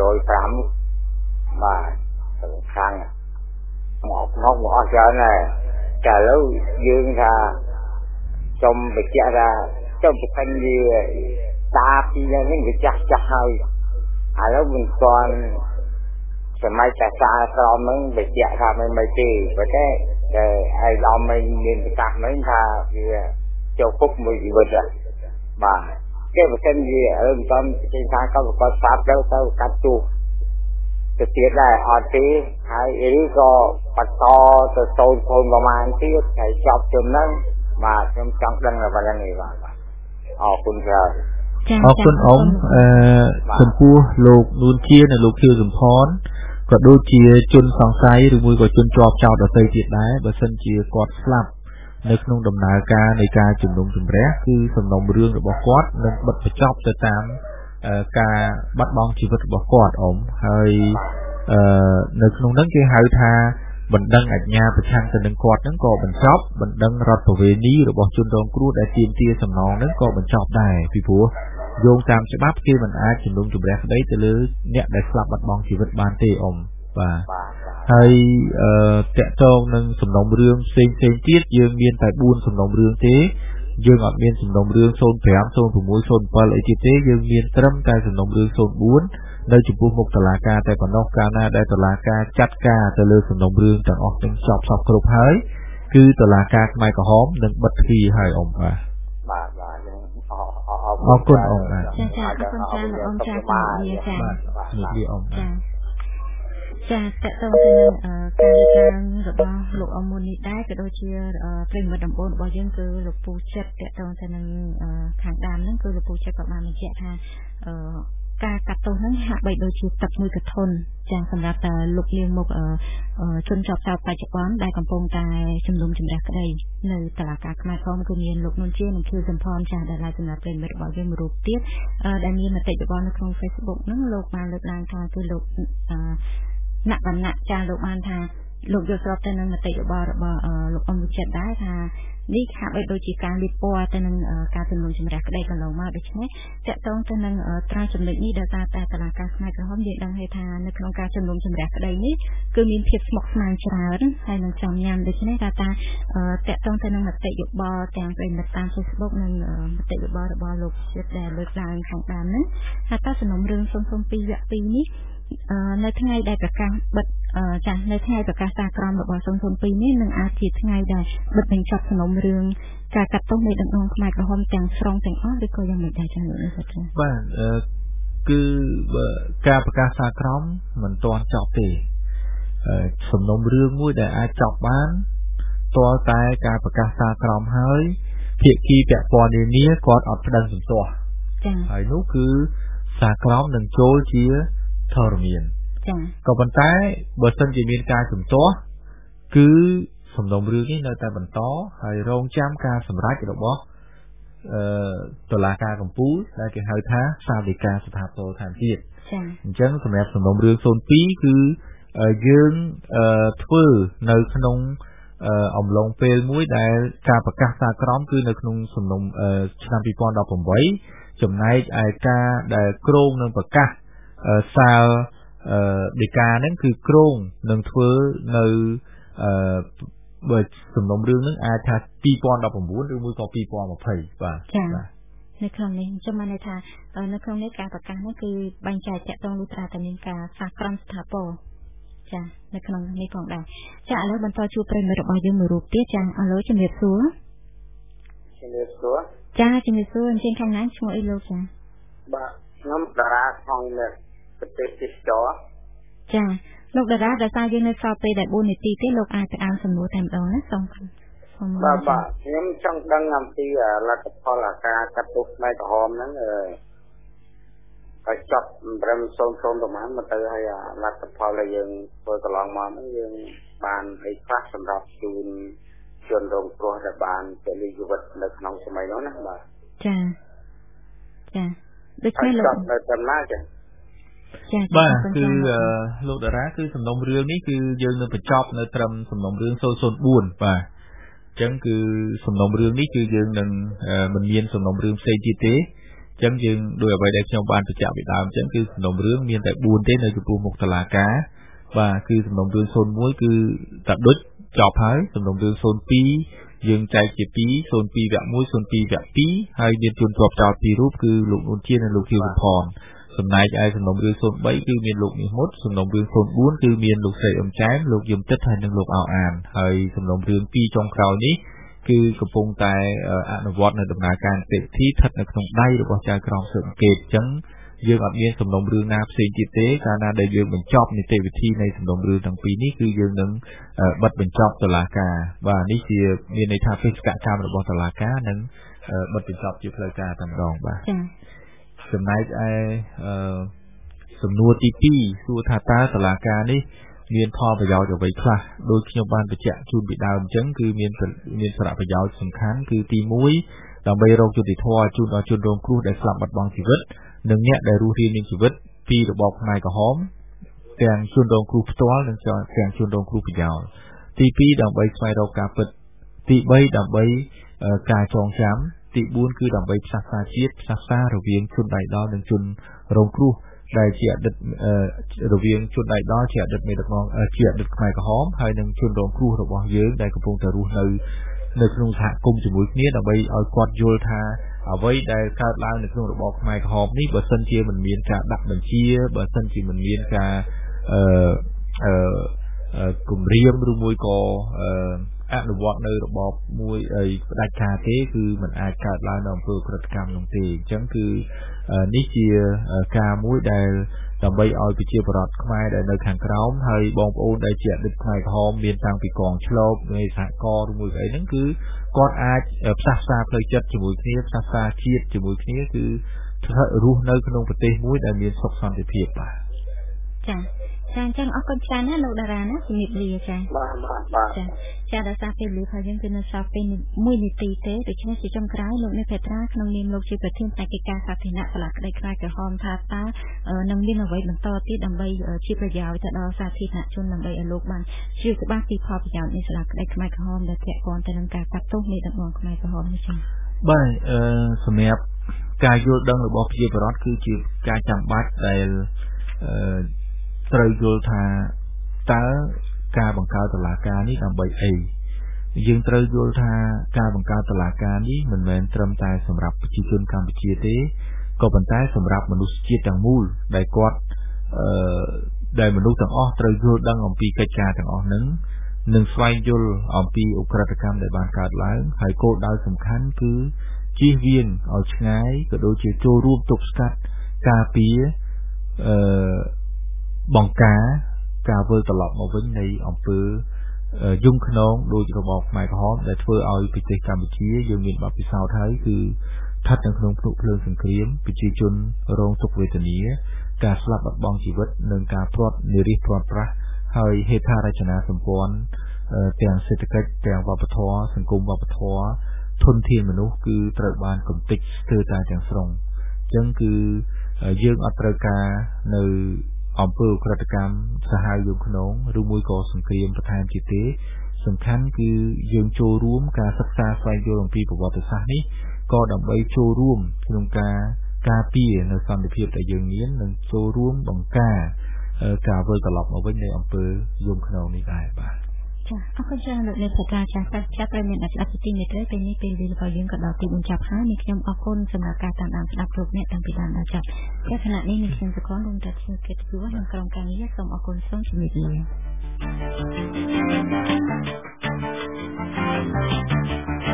105បាទខ្លាំងមកមកមកអស់ច្រើនហើយតែឥឡូវយើងថាចំបញ្ជាក់ថាចំប្រធានវាតាពីនេះវាចាស់ចាស់ហើយឥឡូវមិនទាន់សម័យតាសាក្រមហ្នឹងបញ្ជាក់ថាមិនមិនទេប៉ុន្តែតែឯកឧត្តមមានប្រកាសហ្នឹងថាវាចូលគុកមួយជីវិតបាទគេប្រធានវាឥឡូវមិនទាន់គេថាក៏ប្រកាសស្ដាប់ទៅទៅកាត់ទូទៅទៀតដែរអត់ទេហើយឬក៏បន្តទៅសូនកូនប្រមាណទៀតហើយចប់ជំនឹងបាទខ្ញុំចង់ដឹងអ្វីហ្នឹងនេះបាទអរគុណច្រើនអរគុណអ៊ំអឺចំពោះលោកនួនជានិងលោកខៀវសំផនក៏ដូចជាជនសង្ស័យឬមួយក៏ជនជាប់ចោទដទៃទៀតដែរបើសិនជាគាត់ស្លាប់នៅក្នុងដំណើរការនៃការជំនុំជម្រះគឺសំណុំរឿងរបស់គាត់នឹងបិទបញ្ចប់ទៅតាមការបាត់បង់ជីវិតរបស់គាត់អ៊ំហើយអឺនៅក្នុងនោះគេហៅថាបណ្ដឹងអាជ្ញាប្រឆាំងទៅនឹងគាត់ហ្នឹងក៏បញ្ចប់បណ្ដឹងរដ្ឋប្រវេណីរបស់ជនរងគ្រោះដែលទាមទារសំណងហ្នឹងក៏បញ្ចប់ដែរពីព្រោះយោងតាមច្បាប់គេមិនអាចជំនុំជម្រះក្តីទៅលើអ្នកដែលស្លាប់បាត់បង់ជីវិតបានទេអ៊ំបាទហើយអឺតកតងនឹងសំណុំរឿងផ្សេងផ្សេងទៀតយើងមានតែ4សំណុំរឿងទេយើងអត់មានសំណុំរឿងศูนย์ห้า ศูนย์หก ศูนย์เจ็ดអីទៀតទេយើងមានត្រឹមតែសំណុំរឿងศูนย์สี่នៅចំពោះមុខតុលាការតែប៉ុណ្ណោះកាលណាដែលតុលាការចាត់ការទៅលើសំណុំរឿងទាំងអស់ទាំងចប់សពគ្រប់ហើយគឺតុលាការខ្មែរក្រហមនឹងបិទទ្វារហើយអ៊ំបាទបាទបាទអរគុណអ៊ំបាទចាចាអរគុណច្រើនអ៊ំចាជំរាបលាចាបាទជំរាបលាអ៊ំចាចាតកតងទៅនឹងការលើកឡើងរបស់លោកអ៊ំមុននេះដែរក៏ដូចជាប្រិមិត្តដំបូងរបស់យើងគឺលោកពូចិត្តតកតងទៅនឹងខាងដើមហ្នឹងគឺលោកពូចិត្តក៏បានបញ្ជាក់ថាការកាត់ទោសហ្នឹងហាក់បីដូចជាទឹកមួយកធនចាសម្រាប់តែលោកលៀងមុខជនជាប់ចោទបច្ចុប្បន្នដែលកំពុងតែជំនុំជម្រះក្តីនៅតុលាការខ្មែរក្រមគឺមានលោកនួនជានិងខៀវសំផនចាដែលឡាយសម្រាប់ប្រិមិត្តរបស់យើងមួយរូបទៀតដែលមានមតិយោបល់នៅក្នុង Facebook ហ្នឹងលោកបានលើកឡើងថាគឺលោកណាក់បណ្ណៈចាលោកបានថាលោកយល់ស្របទៅនឹងមតិយោបល់របស់លោកអ៊ំវិចិត្រដែរថានេះហាក់បីដូចជាការលៀបពណ៌ទៅនឹងការជំនុំជម្រះក្តីកន្លងមកដូច្នេះតកតងទៅនឹងត្រាចំណុចនេះដោយសារតែតុលាការខ្មែរក្រហមយើងដឹងហើយថានៅក្នុងការជំនុំជម្រះក្តីនេះគឺមានភាពស្មុគស្មាញច្រើនហើយនឹងចំញ៉ាំដូច្នេះថាតាតកតងទៅនឹងមតិយោបល់ទាំងប្រិមិត្តតាម Facebook និងមតិយោបល់របស់លោកជាតិដែលលើកឡើងខាងដើមហ្នឹងថាតើសំណុំរឿង002វគ្គ2នេះនៅថ្ងៃដែលប្រកាសបិទចាស់នៅថ្ងៃប្រកាសសារក្រមរបស់002នេះនឹងអាចជាថ្ងៃដែលបិទបញ្ចប់សំណុំរឿងការកាត់ទោសនៃដឹកនាំខ្មែរក្រហមទាំងស្រុងទាំងអស់ឬក៏យ៉ាងម៉េចដែរចា៎លោកនេះចា៎បាទគឺការប្រកាសសារក្រមមិនទាន់ចប់ទេសំណុំរឿងមួយដែលអាចចប់បានទាល់តែការប្រកាសសារក្រមហើយភាគីពាក់ព័ន្ធនានាគាត់អត់ប្តឹងជំទាស់ចា៎ហើយនោះគឺសារក្រមនឹងចូលជាធរមានចា៎ក៏ប៉ុន្តែបើសិនជាមានការជំទាស់គឺសំណុំរឿងនេះនៅតែបន្តហើយរងចាំការសម្រេចរបស់អឺតុលាការកំពូលដែលគេហៅថាសាលដីកាស្ថាពរឋានទៀតចា៎អញ្ចឹងសម្រាប់សំណុំរឿងศูนย์ពីរគឺយើងធ្វើនៅក្នុងអំឡុងពេលមួយដែលការប្រកាសសារក្រមគឺនៅក្នុងសំណុំឆ្នាំ2018ចំណែកឯការដែលក្រមនឹងប្រកាសសាលដីកាហ្នឹងគឺក្រុងនឹងធ្វើនៅបើសំណុំរឿងហ្នឹងអាចថាពីរពាន់ដប់ប្រាំបួនឬមួយក៏ពីរពាន់ยี่สิบបាទចា៎នៅក្នុងនេះខ្ញុំបានន័យថានៅក្នុងនេះការប្រកាសនេះគឺបែងចែកតាក់ទងលុះត្រាតែមានការសាក្រមស្ថាពរចា៎នៅក្នុងនេះផងដែរចា៎ឥឡូវបន្តជួបប្រិមិត្តរបស់យើងមួយរូបទៀតចា៎ឥឡូវជំរាបសួរជំរាបសួរចា៎ជំរាបសួរអញ្ជើញខាងណាឈ្មោះអីលោកចា៎បាទខ្ញុំតារាក្នុងប្រទេសទេសចរចា៎លោកតារាដោយសារយើងនៅសល់ពេលតែbốnនាទីទេលោកអាចទៅអានសំណួរតែម្ដងណាសូមសូមបាទបាទខ្ញុំចង់ដឹងអំពីលទ្ធផលអាការកាត់ទោសផ្នែកក្រហមហ្នឹងអឺហើយចប់ត្រឹមศูนย์ ศูนย์ប្រហែលមកទៅហើយលទ្ធផលដែលយើងធ្វើកន្លងមកហ្នឹងយើងបានអីខ្លះសម្រាប់ជូនជនរងគ្រោះដែលបានពលិជីវិតនៅក្នុងសម័យនោះណាបាទចាចាដូច្នេះលោកនៅតាមណាចាបាទគឺលោកតារាគឺសំណុំរឿងនេះគឺយើងនឹងបញ្ចប់នៅត្រឹមសំណុំរឿងศูนย์ ศูนย์ bốnបាទអញ្ចឹងគឺសំណុំរឿងនេះគឺយើងនឹងមិនមានសំណុំរឿងផ្សេងទៀតទេអញ្ចឹងយើងដោយអ្វីដែលខ្ញុំបានបញ្ជាក់ពីដើមអញ្ចឹងគឺសំណុំរឿងមានតែbốnទេនៅចំពោះមុខតុលាការបាទគឺសំណុំរឿងศูนย์ មួយគឺតាដុចចប់ហើយសំណុំរឿងศูนย์ ពីរយើងចែកជាពីរศูนย์ ពីរវគ្គមួយศูนย์ ពីរវគ្គពីរហើយមានជនជាប់ចោតពីររូបគឺលោកនួនជានិងលោកធីវផនចំណែកឯសំណុំរឿងศูนย์ បីគឺមានលោកមាសមុតសំណុំរឿងศูนย์ bốnគឺមានលោកស្រីអ៊ំចែមលោកយឹមទឹកហើយនិងលោកអោអានហើយសំណុំរឿងពីរចុងក្រោយនេះគឺកំពុងតែអនុវត្តនៅដំណើរការនីតិវិធីស្ថិតនៅក្នុងដៃរបស់ចៅក្រមស៊ើបអង្កេតអញ្ចឹងយើងអត់មានសំណុំរឿងណាផ្សេងទៀតទេកាលណាដែលយើងបញ្ចប់នីតិវិធីនៃសំណុំរឿងទាំងពីរនេះគឺយើងនឹងបិទបញ្ចប់តុលាការបាទនេះជាមានន័យថាបេសកកម្មរបស់តុលាការនឹងបិទបញ្ចប់ជាផ្លូវការតែម្ដងបាទចំណែកឯសំណួរទីពីរសួរថាតើតុលាការនេះមានផលប្រយោជន៍អ្វីខ្លះដូចខ្ញុំបានបញ្ជាក់ជូនពីដើមអញ្ចឹងគឺមានមានសារៈប្រយោជន៍សំខាន់គឺទីមួយដើម្បីរកយុត្តិធម៌ជូនដល់ជនរងគ្រោះដែលស្លាប់បាត់បង់ជីវិតនិងអ្នកដែលរស់រានមានជីវិតពីរបបខ្មែរក្រហមទាំងជនរងគ្រោះផ្ទាល់និងទាំងជនរងគ្រោះប្រយោលទីពីរដើម្បីស្វែងរកការពិតទីបីដើម្បីការចងចាំទីបួនគឺដើម្បីផ្សះផ្សាជាតិផ្សះផ្សារវាងជនដៃដល់និងជនរងគ្រោះដែលជាអតីតរវាងជនដៃដល់ជាអតីតមេដឹកនាំជាអតីតខ្មែរក្រហមហើយនិងជនរងគ្រោះរបស់យើងដែលកំពុងតែរស់នៅនៅក្នុងសហគមន៍ជាមួយគ្នាដើម្បីឲ្យគាត់យល់ថាអ្វីដែលកើតឡើងនៅក្នុងរបបខ្មែរក្រហមនេះបើសិនជាមិនមានការដាក់បញ្ជាបើសិនជាមិនមានការអឺអឺគម្រាមឬមួយក៏អនុវត្តនៅរបបមួយផ្ដាច់ការទេគឺมันអាចកើតឡើងនៅអំពើក្រិតកម្មនោះទេអញ្ចឹងគឺនេះជាការមួយដែលដើម្បីឲ្យប្រជាពលរដ្ឋខ្មែរដែលនៅខាងក្រោមហើយបងប្អូនដែលជាអតីតខ្មែរក្រហមមានតាំងពីកងឆ្លប់នៃសហគមន៍ឬមួយអីហ្នឹងគឺគាត់អាចផ្សះផ្សាផ្លូវចិត្តជាមួយគ្នាផ្សះផ្សាជាតិជាមួយគ្នាគឺរស់នៅក្នុងប្រទេសមួយដែលមានសុខសន្តិភាពបាទចា៎ចាអញ្ចឹងអរគុណច្រើនណាលោកតារាណាជំរាបលាចាបាទបាទបាទចាចាដោយសារពេលវេលារបស់យើងគឺនៅសល់ពេលមួយនាទីទេដូច្នេះជាចុងក្រោយលោកនេះពេត្រាក្នុងនាមលោកជាប្រធានផ្នែកកិច្ចការសាធារណៈសាលាក្តីខ្មែរក្រហមថាតើនឹងមានអ្វីបន្តទៀតដើម្បីជាប្រយោជន៍ទៅដល់សាធារណជនដើម្បីឲ្យលោកបានជ្រាបច្បាស់ពីផលប្រយោជន៍នៃសាលាក្តីខ្មែរក្រហមដែលពាក់ព័ន្ធទៅនឹងការកាត់ទោសនៃដឹកនាំខ្មែរក្រហមនេះចាបាទអឺសម្រាប់ការយល់ដឹងរបស់ប្រជាពលរដ្ឋគឺជាការចាំបាច់ដែលអឺត្រូវយល់ថាតើការបង្កើតតុលាការនេះដើម្បីអីយើងត្រូវយល់ថាការបង្កើតតុលាការនេះមិនមែនត្រឹមតែសម្រាប់ប្រជាជនកម្ពុជាទេក៏ប៉ុន្តែសម្រាប់មនុស្សជាតិទាំងមូលដែលគាត់អឺដែលមនុស្សទាំងអស់ត្រូវយល់ដឹងអំពីកិច្ចការទាំងអស់ហ្នឹងនិងស្វែងយល់អំពីឧក្រិដ្ឋកម្មដែលបានកើតឡើងហើយគោលដៅសំខាន់គឺជៀសវាងឲ្យឆ្ងាយក៏ដូចជាចូលរួមទប់ស្កាត់ការពារអឺបង្ការការវិលត្រឡប់មកវិញនៃអំពើយំខ្នងដោយរបបខ្មែរក្រហមដែលធ្វើឲ្យប្រទេសកម្ពុជាយើងមានបទពិសោធន៍ហើយគឺស្ថិតនៅក្នុងភ្នក់ភ្លើងសង្គ្រាមប្រជាជនរងទុក្ខវេទនាការស្លាប់បាត់បង់ជីវិតនិងការព្រាត់និរិះព្រាត់ប្រាសហើយហេដ្ឋារចនាសម្ព័ន្ធទាំងសេដ្ឋកិច្ចទាំងវប្បធម៌សង្គមវប្បធម៌ធនធានមនុស្សគឺត្រូវបានកំទេចស្ទើរតែទាំងស្រុងអញ្ចឹងគឺយើងអត់ត្រូវការនៅអំពើក្រិតកម្មសាហាវយំខ្នងឬមួយក៏សង្គ្រាមបន្ថែមទៀតទេសំខាន់គឺយើងចូលរួមការសិក្សាស្វែងយល់អំពីប្រវត្តិសាស្ត្រនេះក៏ដើម្បីចូលរួមក្នុងការការពារនៅសន្តិភាពដែលយើងមាននិងចូលរួមបង្ការការវិលត្រឡប់មកវិញនៃអំពើយមខ្នងនេះដែរបាទចាអរគុណច្រើនលោកលេខការចាស់ចាស់ចាស់ត្រូវមានអត្ថប្រយោជន៍មេត្រីពេលនេះពេលវេលារបស់យើងក៏ដល់ទីបញ្ចប់ហើយនេះខ្ញុំអរគុណសម្រាប់ការតាមដានស្ដាប់គ្រប់អ្នកតាំងពីដើមដល់ចប់ជាខណៈនេះនេះខ្ញុំសុខរួមតែជាកិត្តិយសនិងក្រុមការងារសូមអរគុណសូមជម្រាបលា